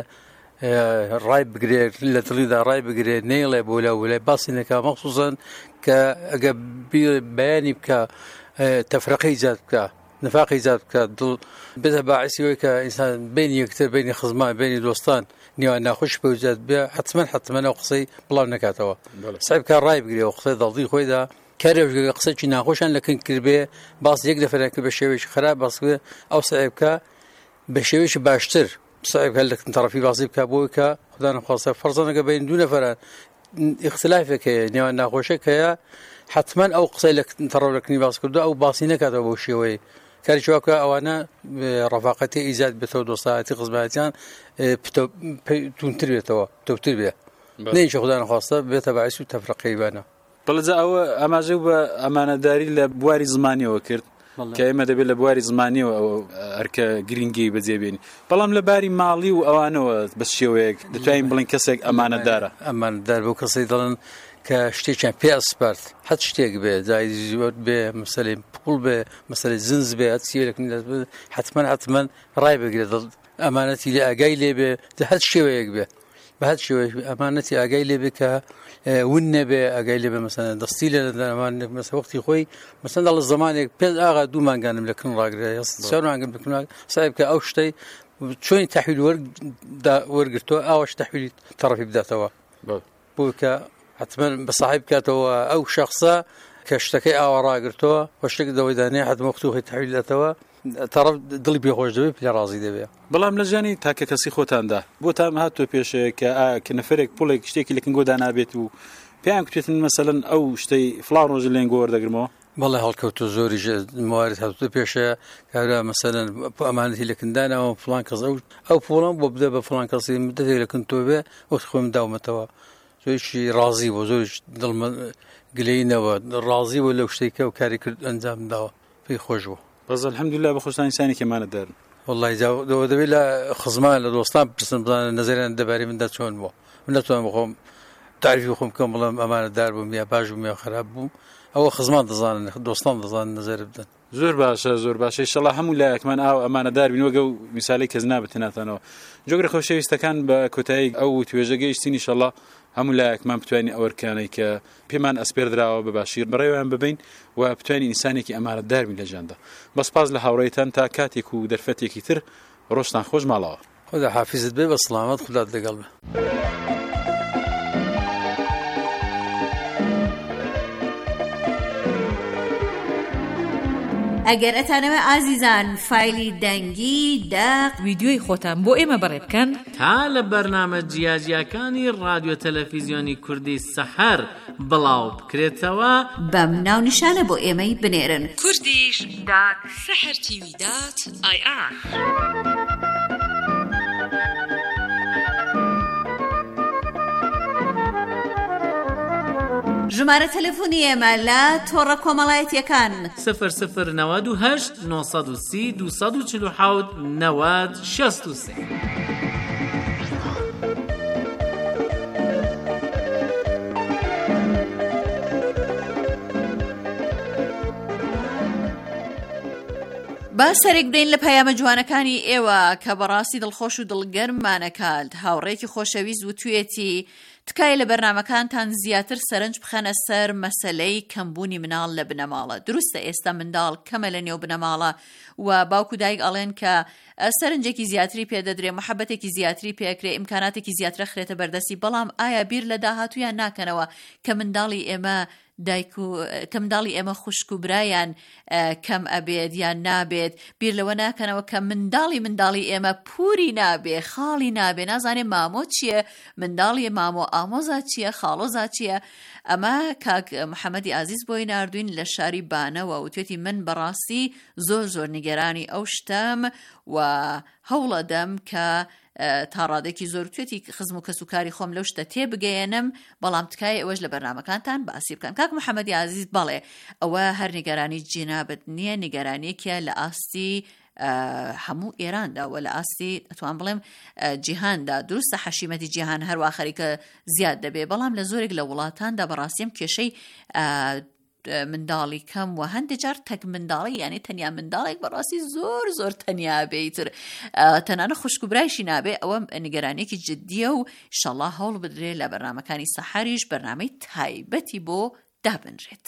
ڕای بگرێت لە دڵیدا ڕای بگرێت نێڵێ بۆ لە وڵای باسی نەکا مەخصوصەن کە ئەگە بەیانی بکە تەفرەقەی ایجاد بکە نفاقی ایجاد بکە دڵ بێتە باعثی ئەوەی کە ئینسان بینی یەکتر بینی خزمان بینی دۆستان نێوان ناخۆش پێ ایجاد بێ حتمەن حتمەن ئەو قسەی بڵاو نەکاتەوە. سعی بکە ڕای بگرێ و قسەی دڵی خۆیدا کارێ قسەی ناخۆشیان لەکن کرد بێ باس یەک دەفەرە کرد بە شێوەیەکی خراپ باس بێ ئەو سعی بکە بە شێوەیەکی باشتر صعب هل لك طرفي باصيب كابويكا خدانا خاصة فرضاً قبل دون فرا اختلافك يعني أنا خوشك يا حتماً أو قصي لك ترى لك نباص كردو أو باصينك هذا بوشيوي كارشواكا أو أنا رفاقتي إيجاد بتود وصاعتي قصباتيان بتو تنتربية توا تبتربية نيش خدانا خاصة بتبع سو تفرقي بنا بلزا أو أما جوب أمانة داري لبواري زماني وكرت کە ئێمە دەبێت لە بواری زمانیەوە ئەو ئەرکە گرنگی بەجێبێنی بەڵام لە باری ماڵی و ئەوانەوە بە شێوەیەک دەتوانین بڵین کەسێک ئەمانەدارە ئەمانەدار بۆ کەسەی دەڵێن کە شتێکیان پێ ئەسپارت هەت شتێک بێ جای زیوت بێ مەسەلەی پوڵ بێ مەسەلەی زنز بێ هەت سیرێک حتمەن حتمەن ڕای بگرێت ئەمانەتی لێ ئاگای لێ بێ هەت شێوەیەک بێ بە هەت شێوەیەک ئەمانەتی ئاگای لێ بێ کە ون نەبێ ئەگەی لێ بێ مەسەلەن دەستی لێ ئەمان مەسەلەن وەختی خۆی مەسەلەن دەڵێ زمانێک پێ ئاغا دوو مانگانم لە کن ڕاگرێ چوار مانگم لە کن سعی بکە ئەو شتەی چۆنی تەحویل وەرگرتەوە ئاوەش تەحویلی تەرەفی بداتەوە بۆ کە حتمەن بە ساحب بکاتەوە ئەو شەخصە کە شتەکەی ئاوا ڕاگرتەوە بە شتێک دەوەی دانێ حتممە وەختی خۆی تەحویل داتەوە طرف دڵی پێخۆش دەبێت پێ ڕازی دەبێت. بەڵام لە ژیانی تاکە کەسی خۆتاندا بۆتان هاتووە پێشەیە کە کە نەفرێک پوڵێک شتێکی لە کنگۆدا نابێت و پێیان کوێتن مەسەلەن ئەو شتەی فڵان ڕۆژ لێن گۆوە وەردەگرمەوە؟ بەڵێ هەڵکەوتو زۆری موارد هاتووە پێشەیە کارا مەسەلەن ئەمانەتی لە کندانەوە فڵان کەس ئەو ئەو پوڵم بۆ بدە بە فڵان کەسی مدەتێک لە کن تۆ بێ وەختی خۆم داومەتەوە زۆریشی ڕازی بۆ زۆریش دڵمە گلەینەوە ڕازی بۆ لەو شتێکە و کاری کرد ئەنجام داوە پێی خۆش بوو. بەس الحەمدولله بە خۆشتان ئینسانی کەمانەدارن. والله دەبێت لە خزمان لە دۆستان پرسن بزانن نەزەریان دەبارەی مندا چۆن بووە من نەتوانم بخۆم تعریفی خۆم بکەم بڵێم ئەمانەدار بووم یا باش بووم یا خراپ بووم ئەوە خزمان دەزانن دۆستان دەزانن نەزەر بدەن. زۆر باشە زۆر باشە ئینشەڵڵا هەموو لایەکمان ئاو ئەمانەدار بین وەگە و میساڵی کەس نابێتناتانەوە. جۆگرە خۆشەویستەکان بە کۆتایی ئەو توێژە گەیشتین ئینشەڵڵا هەموو لایەکمان بتوانین ئەوەرکانەی کە پێمان ئەسپێر درراوە بە باشی بەڕێوەیان ببین و بتوانین ئینسانێکی ئەمانەدار بین لە ژیاندا. بەس پاس لە هاوڕێیتان تا کاتێک و دەرفەتێکی تر ڕۆژتان خۆش ماڵەوە. خدا حافیزت بێ بە سڵامەت خودات لەگەڵ بێ. ئەگەر ئەتانەوە ئازیزان فایلی دەنگی داق ویدیۆی خۆتان بۆ ئێمە بەڕێ بکەن تا لە بەرنامە جیاجیەکانی رادیۆ تەلەڤیزیۆنی کوردی سەحەر بڵاو بکرێتەوە بەم ناونیشانە بۆ ئێمەی بنێرن کوردیش دات سەحەر تیوی دات ئای ئار. ژمارە تەلەفۆنی ئێمە لە تۆڕە کۆمەڵایەتیەکان سفر سفر نەوەد و هەشت نۆسەد و سی دووسەد و چل و حەوت نەوەد شەست و سێ. با سەرێک بدەین لە پەیامە جوانەکانی ئێوە کە بەڕاستی دڵخۆش و دڵگەرممانەکات. هاوڕێکی خۆشەویست وتوێتی تکای لە بەرنامەکانتان زیاتر سەرنج بخەنە سەر مەسەلەی کەمبوونی مناڵ لە بنەماڵە. دروستە ئێستا منداڵ کەمە لە نێو بنەماڵە و باوکو دایک ئەڵێن کە سەرنجێکی زیاتری پێدەدرێ محەبەتێکی زیاتری پێکرێ ئیمکاناتێکی زیاترە خرێتە بەردەستی بەڵام ئایا بیر لە داهاتویان ناکەنەوە کە منداڵی ئێمە دایک و کە منداڵی ئێمە خوشک و برایان کەم ئەبێت یان نابێت بیر لەوە ناکەنەوە کە منداڵی منداڵی ئێمە پووری نابێ خاڵی نابێ نازانێ مامۆ چییە منداڵی مامۆ ئامۆزا چییە خاڵۆزا چییە ئەمە کاک محەممەدی ئازیز بۆی نردوین لە شاری بانەوە و توێتی من بەڕاستی زۆر زۆر نیگەرانی ئەو شتم و هەوڵە دەم کە تا ڕادێکی زۆر توێتی خزم و کەسوکاری خۆم لەو شتە تێبگەێنم بەڵام تکای ئەوەش لە بەرنامەکانتان باسی بکەن. کاک محەممەدی ئازیز بەڵێ ئەوە هەر نیگەرانی جینابەت نییە، نیگەرانێکە لە ئاستی هەموو ئێراندا و لە ئاستی ئەتوان بڵێم جیهاندا. دروستە حەشیمەتی جیهان هەروە خەریکە زیاد دەبێ، بەڵام لە زۆرێک لە وڵاتاندا بەڕاستیم کێشەی منداڵی کەم و هەندێک جار تەک منداڵی یعنی تەنیا منداڵێک بەڕاستی زۆر زۆر تەنیا بێتر تەنانە خوشک و برایشی نابێ. ئەوە نیگەرانێکی جددیە و ئینشەڵڵا هەوڵ بدرێ لە بەرنامەکانی سەحەریش بەرنامەی تایبەتی بۆ دابنرێت.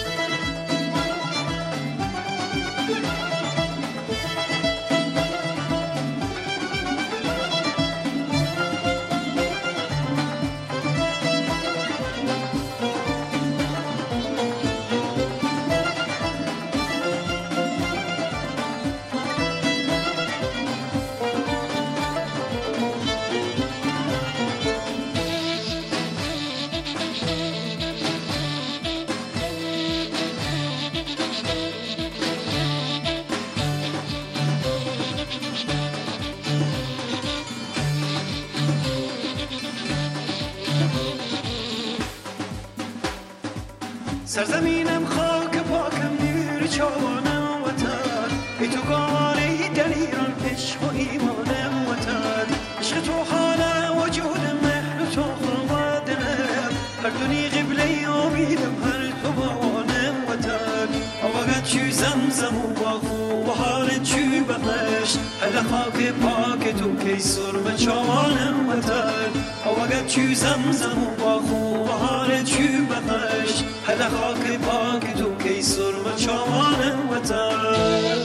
سرزمینم خاک پاکم نور چوانم وطن ای تو گاری دلیران عشق و ایمانم وطن عشق تو حال وجودم مهر تو خرمادنم هر دنی قبله امیدم هر تو بوانم وطن اوقات چو زمزم و باغو و حال چو بخش هل خاک پاک تو کی سرم چوانم وطن اوقات چو زمزم و باغو و حال چو بخش هل خاک پاک تو کی سرم چوانم وطن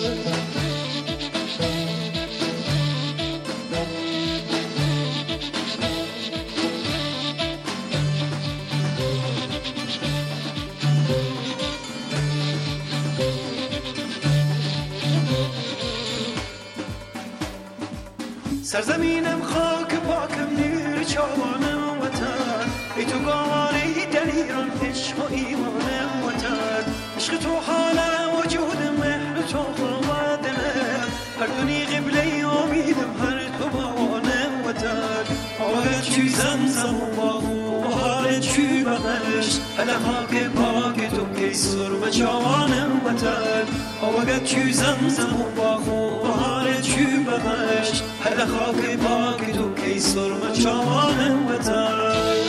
سرزمینم خاک پاکم نور چوانم وطن ای تو گاری دلیران عشق و ایمانم وطن عشق تو حال وجودم مهر تو خرمادنم هر دنی قبله امیدم هر تو بوانم وطن آوه چو زمزم و باغو و حال چو بخش هل خاک پاک تو کی سرم چوانم وطن آوه چو زمزم و باغو و حال چو بخش هل خاک پاک تو کی سرم چوانم وطن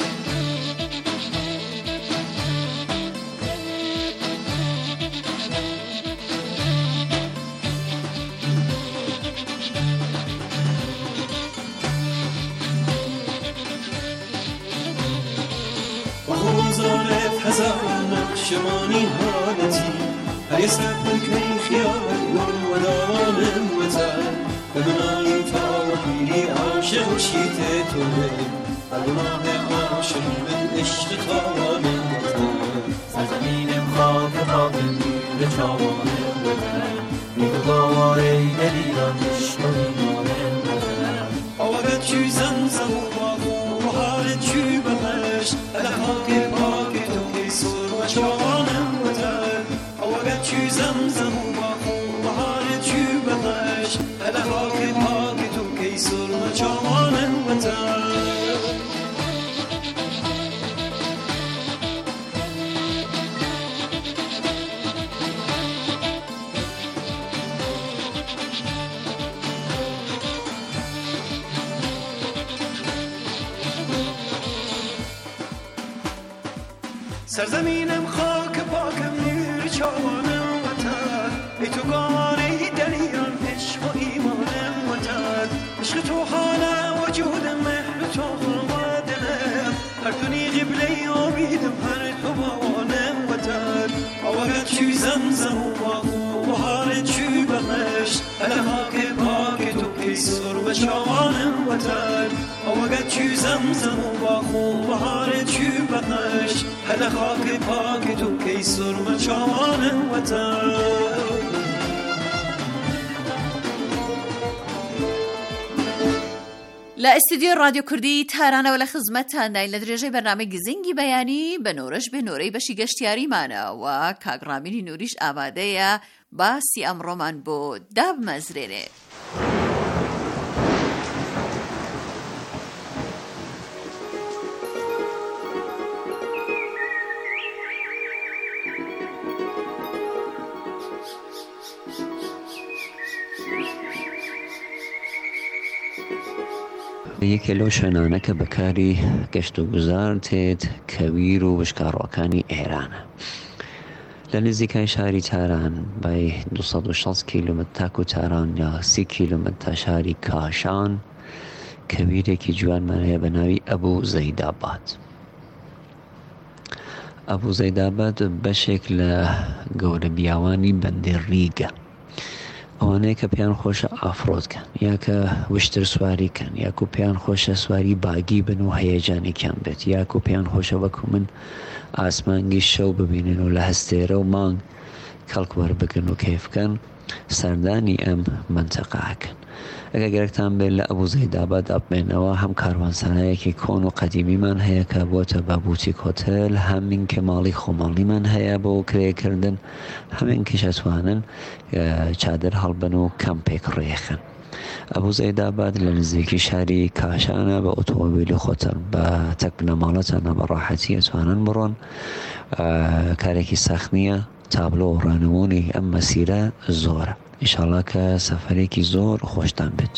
هزاران نقشبانی حالتی هر يستقبل كي خيار ودوام وطن بمناي تاوحيني عاشق شيتتوني الغناه عاشق من عشق طوام وطن سرزمینم خاک پاکم نور چوانم وطن میگواری دلیران عشق و ایمانم وطن آوگت چو زمزم و باغو و حال چو بخش الخاک پاک تو کی سرم چوانم وطن آوگت چو زمزم و باغو و حال چو بخش الخاک پاک تو کی سرم چوانم وطن سرزمینم خاک پاکم نور چوانم وطن ای تو گاری دلیران عشق و ایمانم وطن عشق تو حال وجودم مهر تو خرمادنم هر دنی قبله امیدم هر تو بوانم وطن آوگت چو زمزم و باغو و حال چو بخش هل خاک پاک تو کی سرم چوانم وطن آوگت چو زمزم و باغو و حال چو بخش هل خاک پاک تو کی سرم چوانم وطن لە ئەستودیۆ رادیۆ کوردی تارانەوە لە خزمەتتانداین لە درێژەی بەرنامەی گزینگی بەیانی بە نۆرەش بێ نۆرەی بەشی گەشتیاریمانەوە کاگڕامینی نوریش ئامادەیە باسی ئەمڕۆمان بۆ دابمەزرێنێ. یەکێ لەو شوێنانە کە بەکاری گەشت و گوزار تێت کەویر و بشکاڕۆکانی ئێرانە. لە نزیکای شاری تاران بای دووسەد و شەست کیلومتر تاک و تاران یا سی کیلومتر تا شاری کاشان کەویرێکی جوانمان هەیە بە ناوی ئەبوو زەیداباد. ئەبوو زەیداباد بەشێک لە گەورە بیاوانی بەندەی ڕیگە، ئەوانەیە کە پێیان خۆشە ئافرۆتکەن یا کە وشتر سواریکەن یاکو پێیان خۆشە سواری باگی بن و هەیەجانێکیان بێت یاکو پێیان خۆشە وەکو من ئاسمانگی شەو ببینن و لە هەستێرە و مانگ کەڵک وەربگرن و کەیفکەن سەردانی ئەم منتەقەکەن. ئەگە گەرەکتان بێت لە ئەبوو زەیداباد ئەبمێنەوە هەم کاروانسانایەکی کۆن و قەدیمیمان هەیە کە بۆتە بە بوتیک هۆتێل، هەمین کە ماڵی خۆماڵیمان هەیە بۆ کرێکردن، هەمین کەش ئەتوانن چادر هەڵبن و کەمپێک ڕێخن. ئەبوو زەیداباد لە نزیکی شاری کاشانە بە ئۆتۆمۆبیلی خۆتەر بە تەک بنەماڵەتانە بە ڕاحەتی ئەتوانن بڕۆن. کارێکی سەخت نییە، تابلۆ و ڕانەوەی ئەم مەسیرە زۆرە. ئینشاڵڵا کە سەفەرێکی زۆر خۆشتان بێت.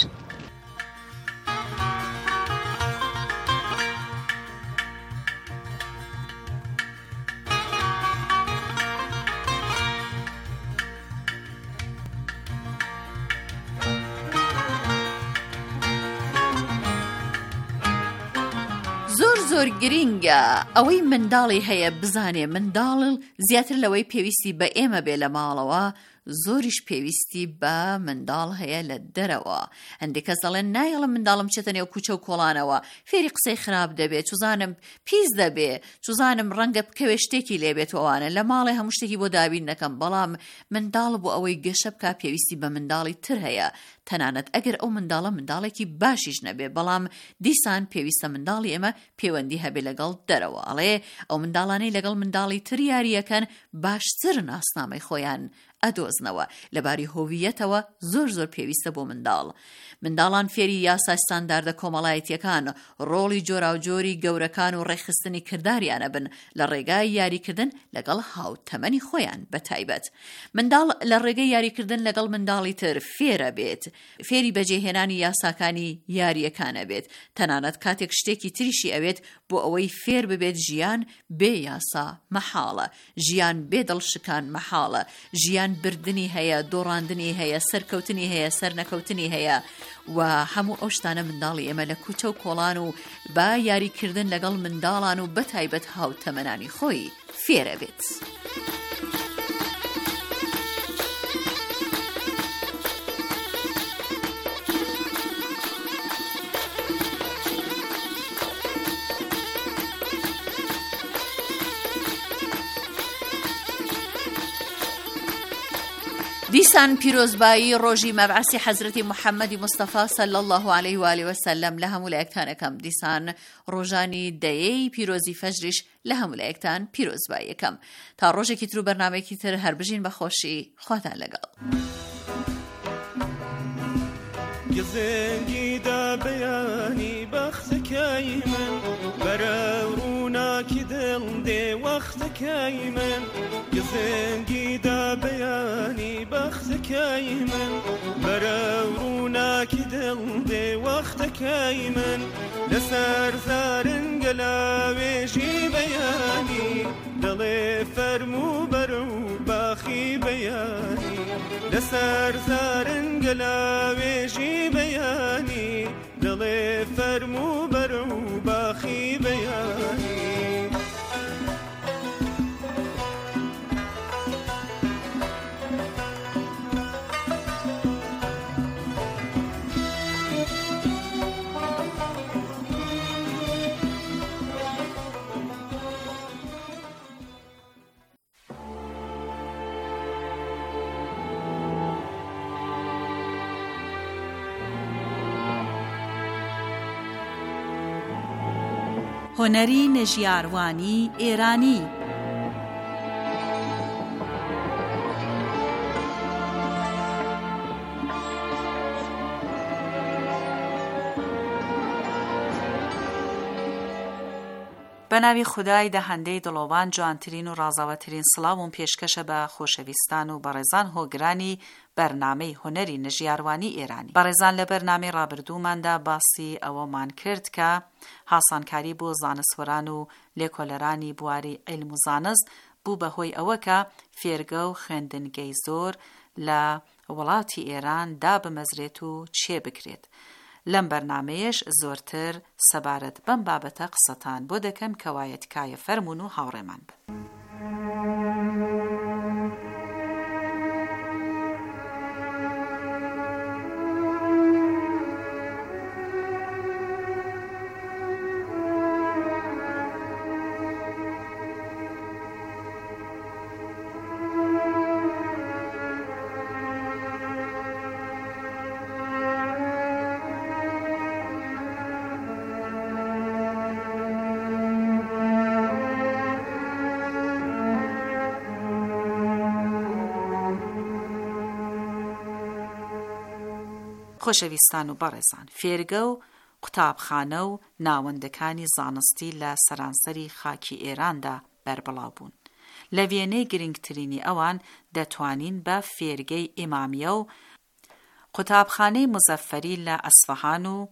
زۆر زۆر گرینگە ئەوەی منداڵی هەیە بزانێ منداڵ زیاتر لەوەی پێویستی بە ئێمە بێ لە ماڵەوە زۆریش پێویستی بە منداڵ هەیە لە دەرەوە. هەندێک کەس دەڵێن نایەڵم منداڵم بچێتە نێو کوچە و کۆڵانەوە، فێری قسەی خراپ دەبێت، چوزانم پیس دەبێت، چوزانم ڕەنگە بکەوێ شتێکی لێبێت وانە لە ماڵی هەموو شتێکی بۆ دابین نەکەم. بەڵام منداڵ بۆ ئەوەی گەشە بکە پێویستی بە منداڵی تر هەیە، تەنانەت ئەگەر ئەو منداڵە منداڵێکی باشیش نەبێ بەڵام دیسان پێویستە منداڵی ئێمە پەیوەندی هەبێ لەگەڵ دەرەوە. ئەڵێ ئەو منداڵانەی لەگەڵ منداڵی تر یاریەکەن باشتر ناسنامەی خۆیان ئەدۆزنەوە. لەباری هۆویەتەوە زۆر زۆر پێویستە بۆ منداڵ. منداڵان فێری یاسا ستانداردە کۆمەڵایەتیەکان، ڕۆڵی جۆراوجۆری گەورەکان و ڕێخستنی کرداریانە بن لە ڕێگای یاریکردن لەگەڵ هاوتەمەنی خۆیان بە تایبەت. منداڵ لە ڕێگەی یاریکردن لەگەڵ منداڵی تر فێرە بێت، فێری بەجێهێنانی یاساکانی یاریەکانە بێت، تەنانەت کاتێک شتێکی تریشی ئەوێت بۆ ئەوەی فێر ببێت ژیان بێ یاسا مەحاڵە، ژیان بێ دڵشکان مەحاڵە، ژیان بردنی هەیە، دۆڕاندنی هەیە، سەرکەوتنی هەیە، سەرنەکەوتنی هەیە و هەموو ئەو شتانە منداڵی ئێمە لە کوچە و کۆڵان و با یاریکردن لەگەڵ منداڵان و بەتایبەت هاوتەمەنانی خۆی فێرە بێت. دیسان پیرۆزبایی ڕۆژی مەبعەسی حەزرەتی محەممەدی مستەفا صلی الله عليه و آله وسلم لە هەموو لایەکتانەکەم. دیسان ڕۆژانی دەیەی پیرۆزی فەجریش لە هەموو لایەکتان پیرۆزباییەکەم. تا ڕۆژێکی تر و بەرنامەیەکی تر هەر بژین بە خۆشی، خواتان لەگەڵ. گزنگی دا بەیانی بەختەکەی من بەرە ڕووناکی دڵ دێ وەختەکەی من، گزنگی دا بەیانی بەختەکەی من بەرە ڕووناکی دڵ دێ وەختەکەی من، لەسەر زارنگە لاوێژی بەیانی دڵێ فەرموو بەرە و باخی بەیانی، لەسەر زارنگە لاوێژی بەیانی دڵێ فەرموو بەرە و باخی بەیانی. هۆنەری نەژیاروانی ئێرانی. بەناوی خودای دەهەندەی دڵۆوان جوانترین و ڕازاوەترین سڵاوم پێشکەشە بە خۆشەویستان و بەڕێزان هۆگرانی بەرنامەی هۆنەری نەژیاروانی ئێرانی. بەڕێزان لە بەرنامەی ڕابردووماندا باسی ئەوەمان کرد کە هاسانکاری بۆ زانستوەران و لێکۆلەرانی بواری عیلم و زانست بوو بەهۆی ئەوە کە فێرگە و خوێندنگەی زۆر لە وڵاتی ئێران دابمەزرێت و چێ بکرێت. لەم بەرنامەیەش زۆرتر سەبارەت بەم بابەتە قسەتان بۆ دەکەم کە وایە تکایە فەرمون و هاوڕێمان بن. خۆشەویستان و بەڕێزان، فێرگە و قوتابخانە و ناوەندەکانی زانستی لە سەرانسەری خاکی ئێراندا بەربڵاو بوون. لە وێنەی گرنگترینی ئەوان دەتوانین بە فێرگەی ئیمامیە و قوتابخانەی مزەفەری لە ئەسفەهان و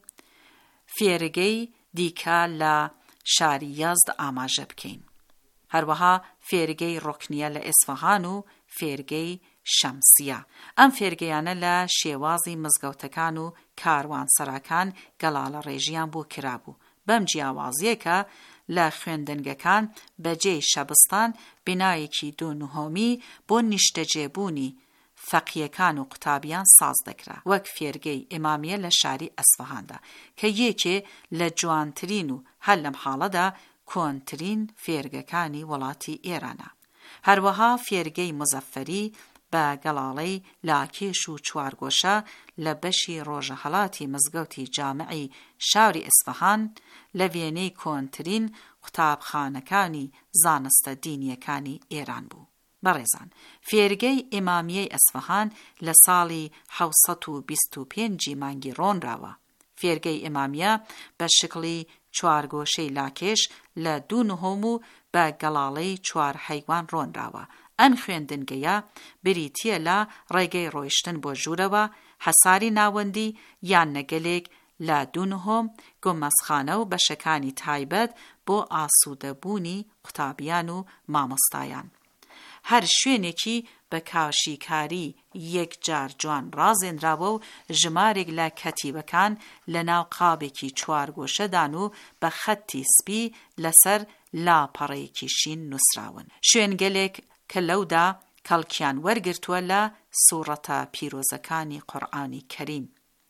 فێرگەی دیکە لە شاری یەزد ئاماژە بکەین. هەروەها فێرگەی ڕۆکنیە لە ئەسفەهان و فێرگەی شەمسیە. ئەم فێرگەیانە لە شێوازی مزگەوتەکان و کاروانسەراکان گەڵاڵە ڕێژیان بۆ کرابوو. بەم جیاوازیەکە لە خوێندنگەکان بەجێی شەبستان بینایەکی دوونهۆمی بۆ نیشتەجێبوونی فەقیەکان و قوتابیان ساز دەکرا، وەک فێرگەی ئیمامیە لە شاری ئەسفەهاندا کە یەکێ لە جوانترین و هەر لەم حاڵەدا کۆنترین فێرگەکانی وڵاتی ئێرانە. هەروەها فێرگەی مزەفەری بە گەڵاڵەی لاکێش و چوارگۆشە لە بەشی ڕۆژەهەڵاتی مزگەوتی جامعی شاری ئەسفەهان لە وێنەی کۆنترین قوتابخانەکانی زانستە دینیەکانی ئێران بوو. بەڕێزان، فێرگەی ئیمامیەی ئەسفەهان لە ساڵی حەوت سەد و بیست و پێنجی مانگی ڕۆنراوە. فێرگەی ئیمامیە بە شکلی چوارگۆشەی لاکێش لە دوو نهۆم و بە گەڵاڵەی چوار حەیوان ڕۆنراوە. ئەم خوێندنگەیە بریتیە لە ڕێگەی ڕۆیشتن بۆ ژوورەوە، هەساری ناوەندی یان نەگەلێک لە دوو نهۆم، گۆمەسخانە و بەشەکانی تایبەت بۆ ئاسوودەبوونی قوتابیان و مامۆستایان. هەر شوێنێکی بە کاشیکاری یەک جار جوان ڕازێنراوە و ژمارێک لە کەتیبەکان لە ناو قابێکی چوارگۆشەدان و بە خەتی سپی لەسەر لاپەڕەیەکی شین نووسراون. شوێنگەلێک کە لەودا کەڵکیان وەرگرتووە لە سوورەتە پیرۆزەکانی قورئانی کەریم،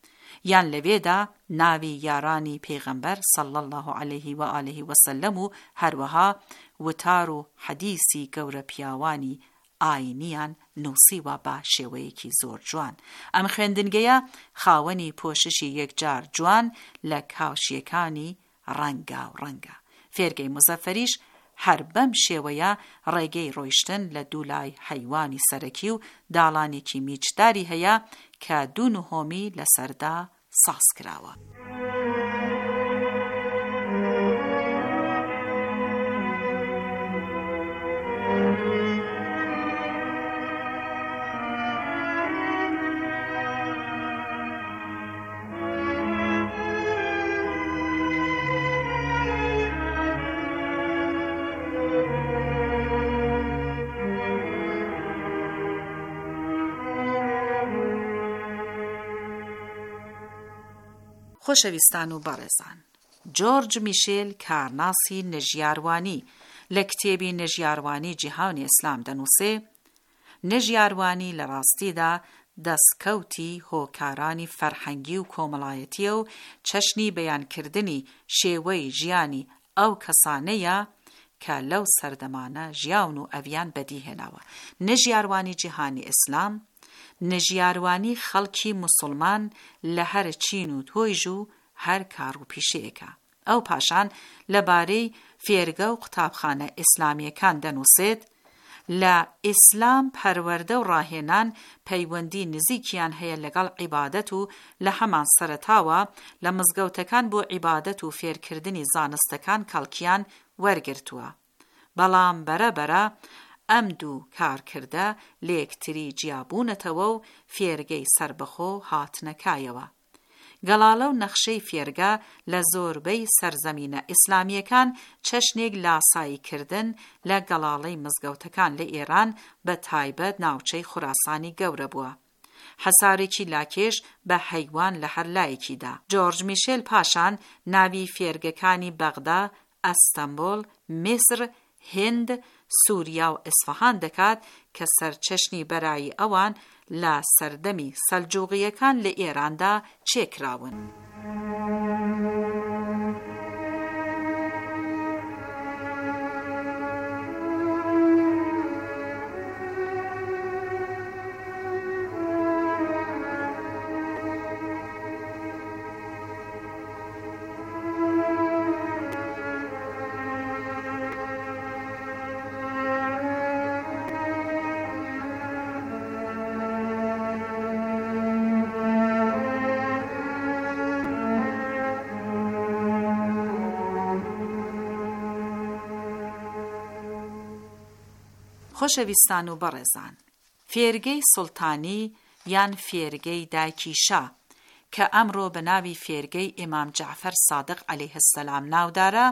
یان لەوێدا ناوی یارانی پێغەمبەر صلی الله علیه و آله و سلم و هەروەها وتار و حەدیسی گەورە پیاوانی ئاینیان نووسیوە بە شێوەیەکی زۆر جوان. ئەم خوێندنگەیە خاوەنی پۆششی یەکجار جوان لە کاوشیەکانی ڕەنگا و ڕەنگە. فێرگەی مزەفەریش هەر بەم شێوەیە ڕێگەی ڕۆیشتن لە دوولای حەیوانی سەرەکی و داڵانێکی میچداری هەیە کە دوو نهۆمی لەسەردا ساز کراوە. خۆشەویستان و بەڕێزان، جۆرج میشێل کارناسی نەژیاروانی لە کتێبی نەژیاروانی جیهانی ئیسلام دەنووسێ: نەژیاروانی لە ڕاستیدا دەستکەوتی هۆکارانی فەرهەنگی و کۆمەڵایەتیە و چەشنی بەیانکردنی شێوەی ژیانی ئەو کەسانەیە کە لەو سەردەمانە ژیاون و ئەڤیان بەدیهێناوە. نەژیاروانی جیهانی ئیسلام نەژیاروانی خەڵکی موسڵمان لە هەر چین و تۆیژ و هەر کار و پیشەیەکە. ئەو پاشان لەبارەی فێرگە و قوتابخانە ئیسلامیەکان دەنووسێت لە ئیسلام پەروەردە و ڕاهێنان پەیوەندی نزیکیان هەیە لەگەڵ عیبادەت و لە هەمان سەرەتاوە لە مزگەوتەکان بۆ عیبادەت و فێرکردنی زانستەکان کەڵکیان وەرگرتووە. بەڵام بەرەبەرە ئەم دوو کارکردە لە یەکتری جیابوونەتەوە و فێرگەی سربەخۆ هاتنەکایەوە. گەڵاڵە و نەخشەی فێرگە لە زۆربەی سەرزەمینە ئیسلامیەکان چەشنێک لاساییکردن لە گەڵاڵەی مزگەوتەکان لە ئێران بە تایبەت ناوچەی خوراسانی گەورە بووە. حەسارێکی لاکێش بە حەیوان لە هەر لایەکیدا. جۆرج میشێل پاشان ناوی فێرگەکانی بەغدا، ئەستەمبۆل، میسر، هند، سووریا و ئیسفەهان دەکات کە سەرچەشنی بەرایی ئەوان لە سەردەمی سەلجوقیەکان لە ئێراندا چێکراون. خۆشەویستان و بەڕێزان، فێرگەی سوڵتانی یان فێرگەی دایکی شا کە ئەمڕۆ بە ناوی فێرگەی ئیمام جعفەر سادق عەلەیه السەلام ناودارە،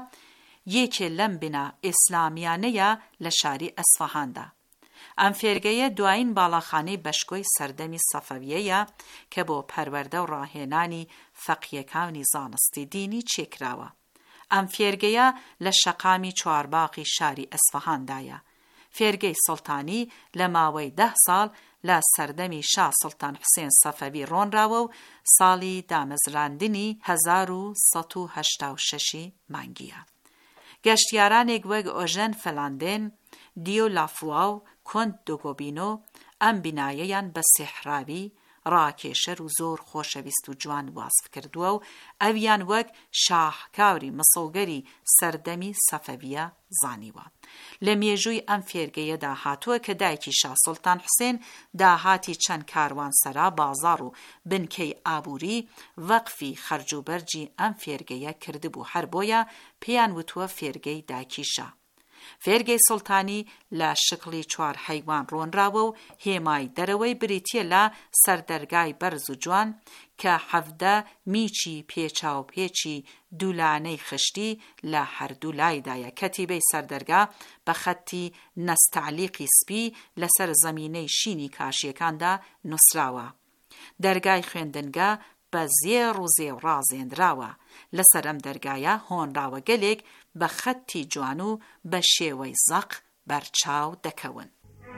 یەکێ لەم بنا ئیسلامیانەیە لە شاری ئەسفەهاندا. ئەم فێرگەیە دوایین باڵاخانەی بەشکۆی سەردەمی سەفەویەیە کە بۆ پەروەردە و ڕاهێنانی فەقیهەکانی زانستی دینی چێکراوە. ئەم فێرگەیە لە شەقامی چوارباقی شاری ئەسفەهاندایە. فێرگەی سوڵتانی لە ماوەی ده ساڵ لە سەردەمی شا سوڵتان حوسێن سەفەوی ڕۆنراوە و ساڵی دامەزراندنی هەزار و سەد و هەشتا و شەشی مانگیە. گەشتیارانێک وەک ئۆژەن فەلاندێن، دیۆ لافوا و کۆنت دۆگۆبینۆ ئەم بینایەیان بە سێحراوی، ڕاکێشەر و زۆر خۆشەویست و جوان واسف کردووە و ئەویان وەک شاهکاوری مسڵگەری سەردەمی سەفەویە زانیوە. لە مێژووی ئەم فێرگەیەدا هاتووە کە دایکی شا سوڵتان حوسێن داهاتی چەند کاروانسەرا بازاڕ و بنکەی ئابووری وەقفی خەرج و بەرجی ئەم فێرگەیە کردبوو، هەر بۆیە پێیان وتووە فێرگەی دایکی شا. فێرگەی سوڵتانی لە شکلی چوار حەیوان ڕۆنراوە و هێمای دەرەوەی بریتیە لە سەردەرگای بەرز و جوان کە حەفدە میچی پێچاو پێچی دوولانەی خشتی لە هەردوو لایدایە. کەتیبەی سەردەرگا بە خەتی نەستەعلیقی سپی لەسەر زەمینەی شینی کاشیەکاندا نووسراوە. دەرگای خوێندنگە بە زێڕ و زێو ڕازێنراوە. لەسەر ئەم دەرگایە هۆنراوە گەلێک بە خەتی جوان و بە شێوەی زەق بەرچاو دەکەون.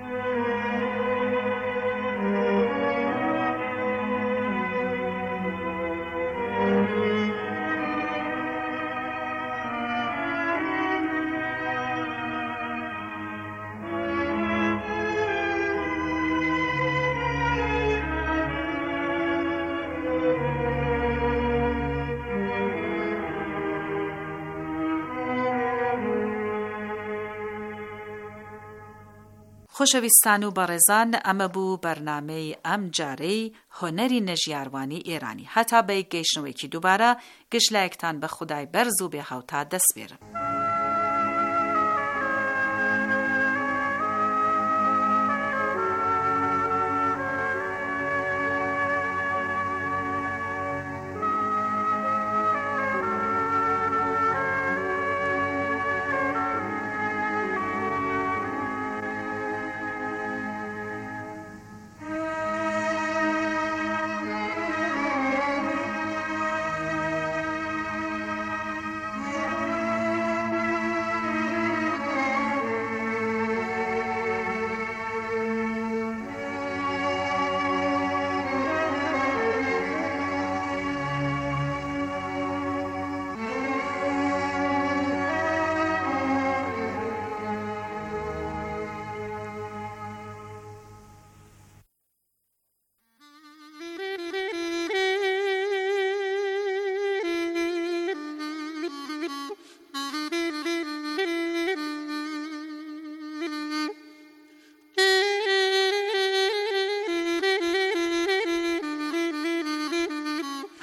خۆشەویستان و بەڕێزان، ئەمە بوو بەرنامەی ئەم جارەی هۆنەری نەژیاروانی ئێرانی. هەتا بە گەیشتنەوەیکی دووبارە گشتلایەکتان بە خودای بەرز و بێهاوتا دەسپێرم.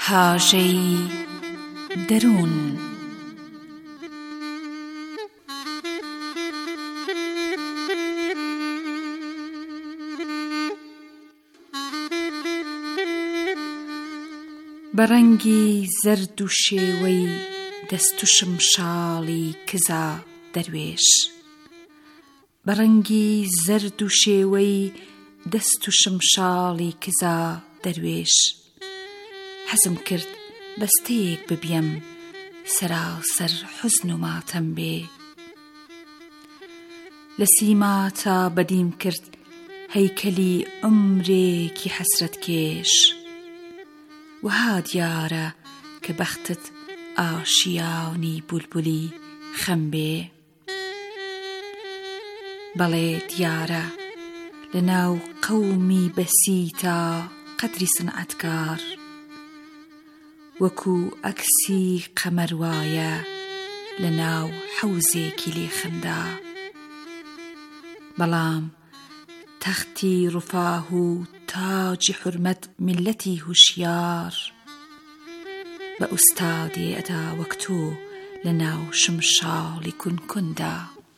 هاژەی دەروون. بەڕەنگی زەرد و شێوەی دەست و شمشاڵی کزا دەروێش، بەڕەنگی زەرد و شێوەی دەست و شمشاڵی کزا دەروێش، حەزم کرد بەستەیەک ببیەم سەراسەر حوزن و ماتەم بێ، لە سیما تا بەدیم کرد هەیکەلی عومرێکی حەسرەتکێش، وها دیارە کە بەختت ئاشیاونی بولبولی خەم بێ. بەڵێ دیارە لەناو قەومی بەسیتا قەدری سنعەتکار، وەکو ئەکسی قەمەر وایە لەناو حەوزێکی لێخەندا، بەڵام تەختی ڕوفاه و تاجی حورمەت میلەتی هوشیار بە ئوستادێ ئەدا وەک تۆ لەناو شمشاڵی کونکوندا.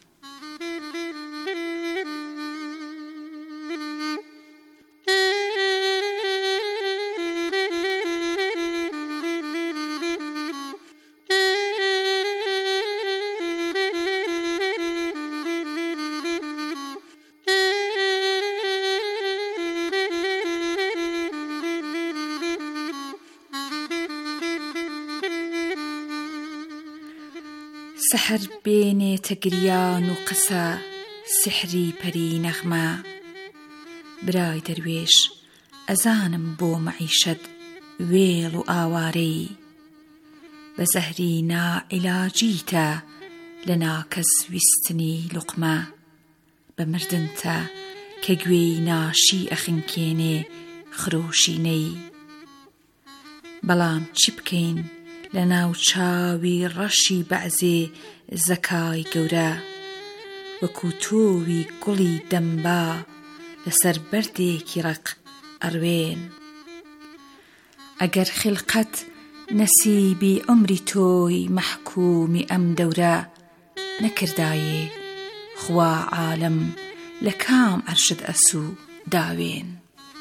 سەحر بێنێتە گریان و قسە سحری پەری نەغمە، برای دەروێش ئەزانم بۆ مەعیشەت وێڵ و ئاوارەی، بە زەهری نائیلاجیتە لە ناکەس ویستنی لوقمە، بە مردنتە کە گوێی ناشی ئەخنکێنێ خرۆشینەی، بەڵام چی بکەین لە ناو چاوی ڕەشی بەعزێ زەکای گەورە، وەکو تۆوی گوڵی دەمبا لەسەر بەردێکی ڕق ئەڕوێن. ئەگەر خلقەت نەسیبی عومری تۆی مەحکومی ئەم دەورە نەکردایێ، خوا عالەم لە کام عەرشت ئەسوو داوێن.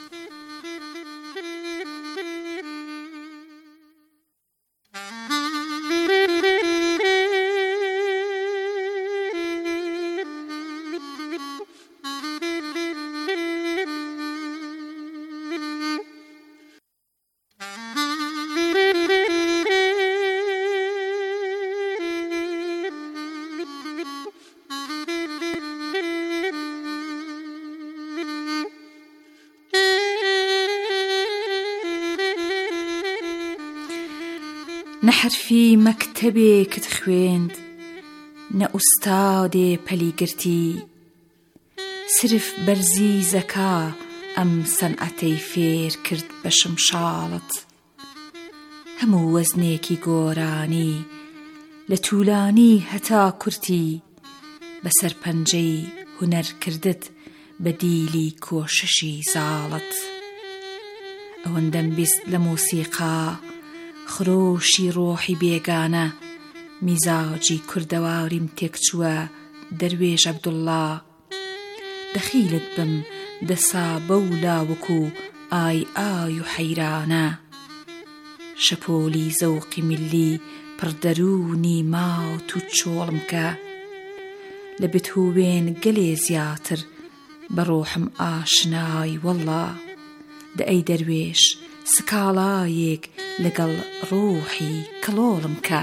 نە حرفی مەکتەبێکت خوێند، نە ئوستادێ پەلیگرتی، سرف بەرزی زەکا ئەم سەنعەتەی فێر کرد بە شمشاڵت، هەموو وەزنێکی گۆرانی لە توولانی هەتا کورتی، بەسەر پەنجەی هونەر کردت بە دیلی کۆششی زاڵت. ئەوەندەم بیست لە موسیقا خرۆشی ڕۆحی بێگانە، میزاجی کوردەواریم تێکچووە دەروێژ عەبدوڵڵا، دەخیلت بم دەسا بەولا وەکو ئای ئای و حەیرانە، شەپۆلی زەوقی میلی پڕدەرونی ماوت و چۆڵم کە، لە بتهوێن گەلێ زیاتر بە ڕۆحم ئاشنای وەڵڵا، دە ئەی دەروێش سکاڵایەک لەگەڵ ڕۆحی کڵۆڵم کە.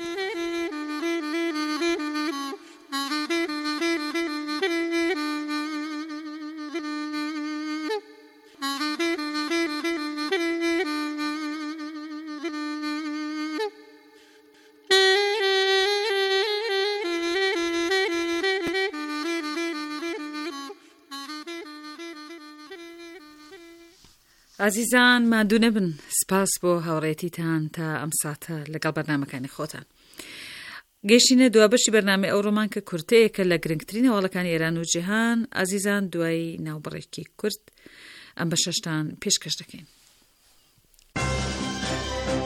عزیزان مادوو نەبن، سپاس بۆ هاوڕێتیتان تا ئەم ساتە لەگەڵ بەرنامەکانی خۆتان. گەیشتینە دوا بەشی بەرنامەی ئەو ڕۆمان کە کورتەیەکە لە گرنگترین هەواڵەکانی ئێران و جیهان. عزیزان دوای ناوبڕێکی کورت ئەم بەشەشتان پێشکەش دەکەین.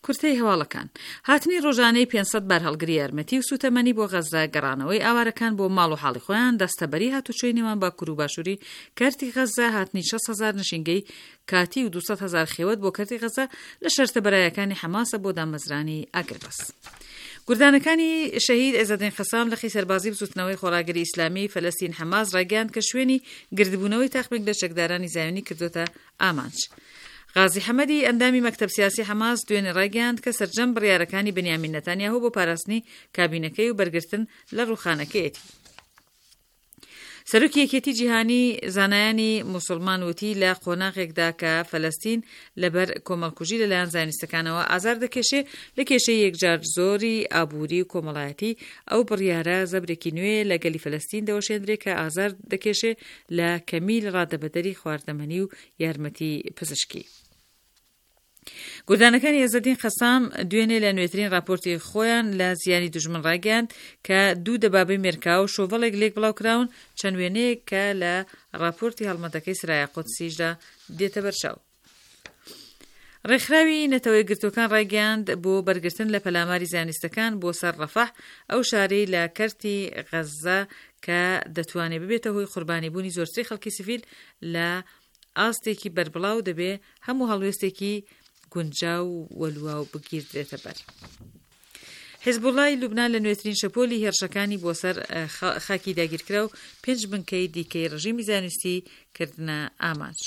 کورتەی هەواڵەکان هاتنی ڕۆژانەی پێنجسەد بار هەڵگری یارمەتی و سوتەمەنی بۆ غەزە گەڕانەوەی ئاوارەکان بۆ ماڵ و حاڵی خۆیان دەستەبەری هاتوچۆی نێوان باکوور و باشووری کارتی غەزە هاتنی شەش هەزار نشینگەی کاتی و دووسەد هەزار خێوەت بۆ کارتی غەزە لە شەرتە بەرایەکانی حەماسە بۆ دامەزرانی ئاگربەس. گوردانەکانی شەهید عێزەدین خەسام لە خی سەربازی بچووتنەوەی خۆراگەری ئیسلامی فەلەستین حەماس ڕایگەیاند کە شوێنی گردبوونەوەی تاقمێک لە چەکدارانی زایۆنی کردوتە ئامانج. غازی حەمەدی ئەندامی مەکتەب سیاسی حەماس دوێنێ ڕایگەیاند کە سەرجەم بڕیارەکانی بنیامین نەتانیاهو بۆ پاراستنی کابینەکەی و بەرگرتن لە ڕووخانەکەیەتی. سەرۆکی یەکێتی جیهانی زانایانی موسڵمان وتی لە قۆناغێکدا کە فەلەستین لەبەر کۆمەڵکوژی لەلایەن زایۆنیستەکانەوە ئازار دەکێشێ لە کێشەی یەکجار زۆری ئابووری و کۆمەڵایەتی ئەو بڕیارە زەبرێکی نوێ لە گەلی فەلەستین دەوەشێندرێت کە ئازار دەکێشێ لە کەمیل ڕادەبەدەری خواردەمەنی و یارمەتی پزیشکی. گوردانەکانی عێزەدین خەسام دوێنێ لە نوێترین راپۆرتی خۆیان لە زیانی دوژمن ڕاگەیاند کە دوو دەبابەی مێرکا و شۆڤەڵێک لێک بڵاوکراون چەند وێنەیەک کە لە راپۆرتی هەڵمەتەکەی سرایە قودسیشدا دێتە بەرچاو. ڕێکخراوی نەتەوەی گرتوەکان ڕاگەیاند بۆ بەرگرتن لە پەلاماری زیانیستەکان بۆ سەر ڕەفەح ئەو شارەی لە کەرتی غەزە کە دەتوانێت ببێتە هۆی قوربانیبوونی زۆرتری خەڵکی سیڤیل لە ئاستێکی بەربڵاو دەبێ هەموو هەڵوێستێکی گونجاو وەلواو بگیردرێتە بەر. حیزبوڵای لوبنان لە نوێترین شەپۆلی هێرشەکانی بۆ سەر خاکی داگیرکرا و پێنج بنکەی دیکەی ڕژیمی زانستی کردنە ئامانج.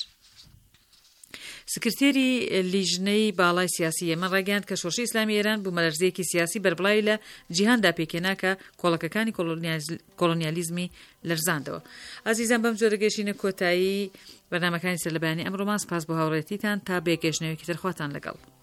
سکرتێری لیژنەی باڵای سیاسی ئێمە ڕاگەیاند کە شۆڕشی ئیسلامی ئێران بوو مەلەرزەیەکی سیاسی بەربڵاوی لە جیهاندا پێکێنا کە کۆڵەکەکانی کۆڵۆنیالیزمی لەرزاندەوە. ئازیزان بەم جۆرە گەشتینە کۆتایی بەرنامەکانی سەر لە بەیانی ئەمڕۆمان سپاس بۆ هاوڕێتیتان تا بێگەشتنەوەیەکی تر خواتان لەگەڵ.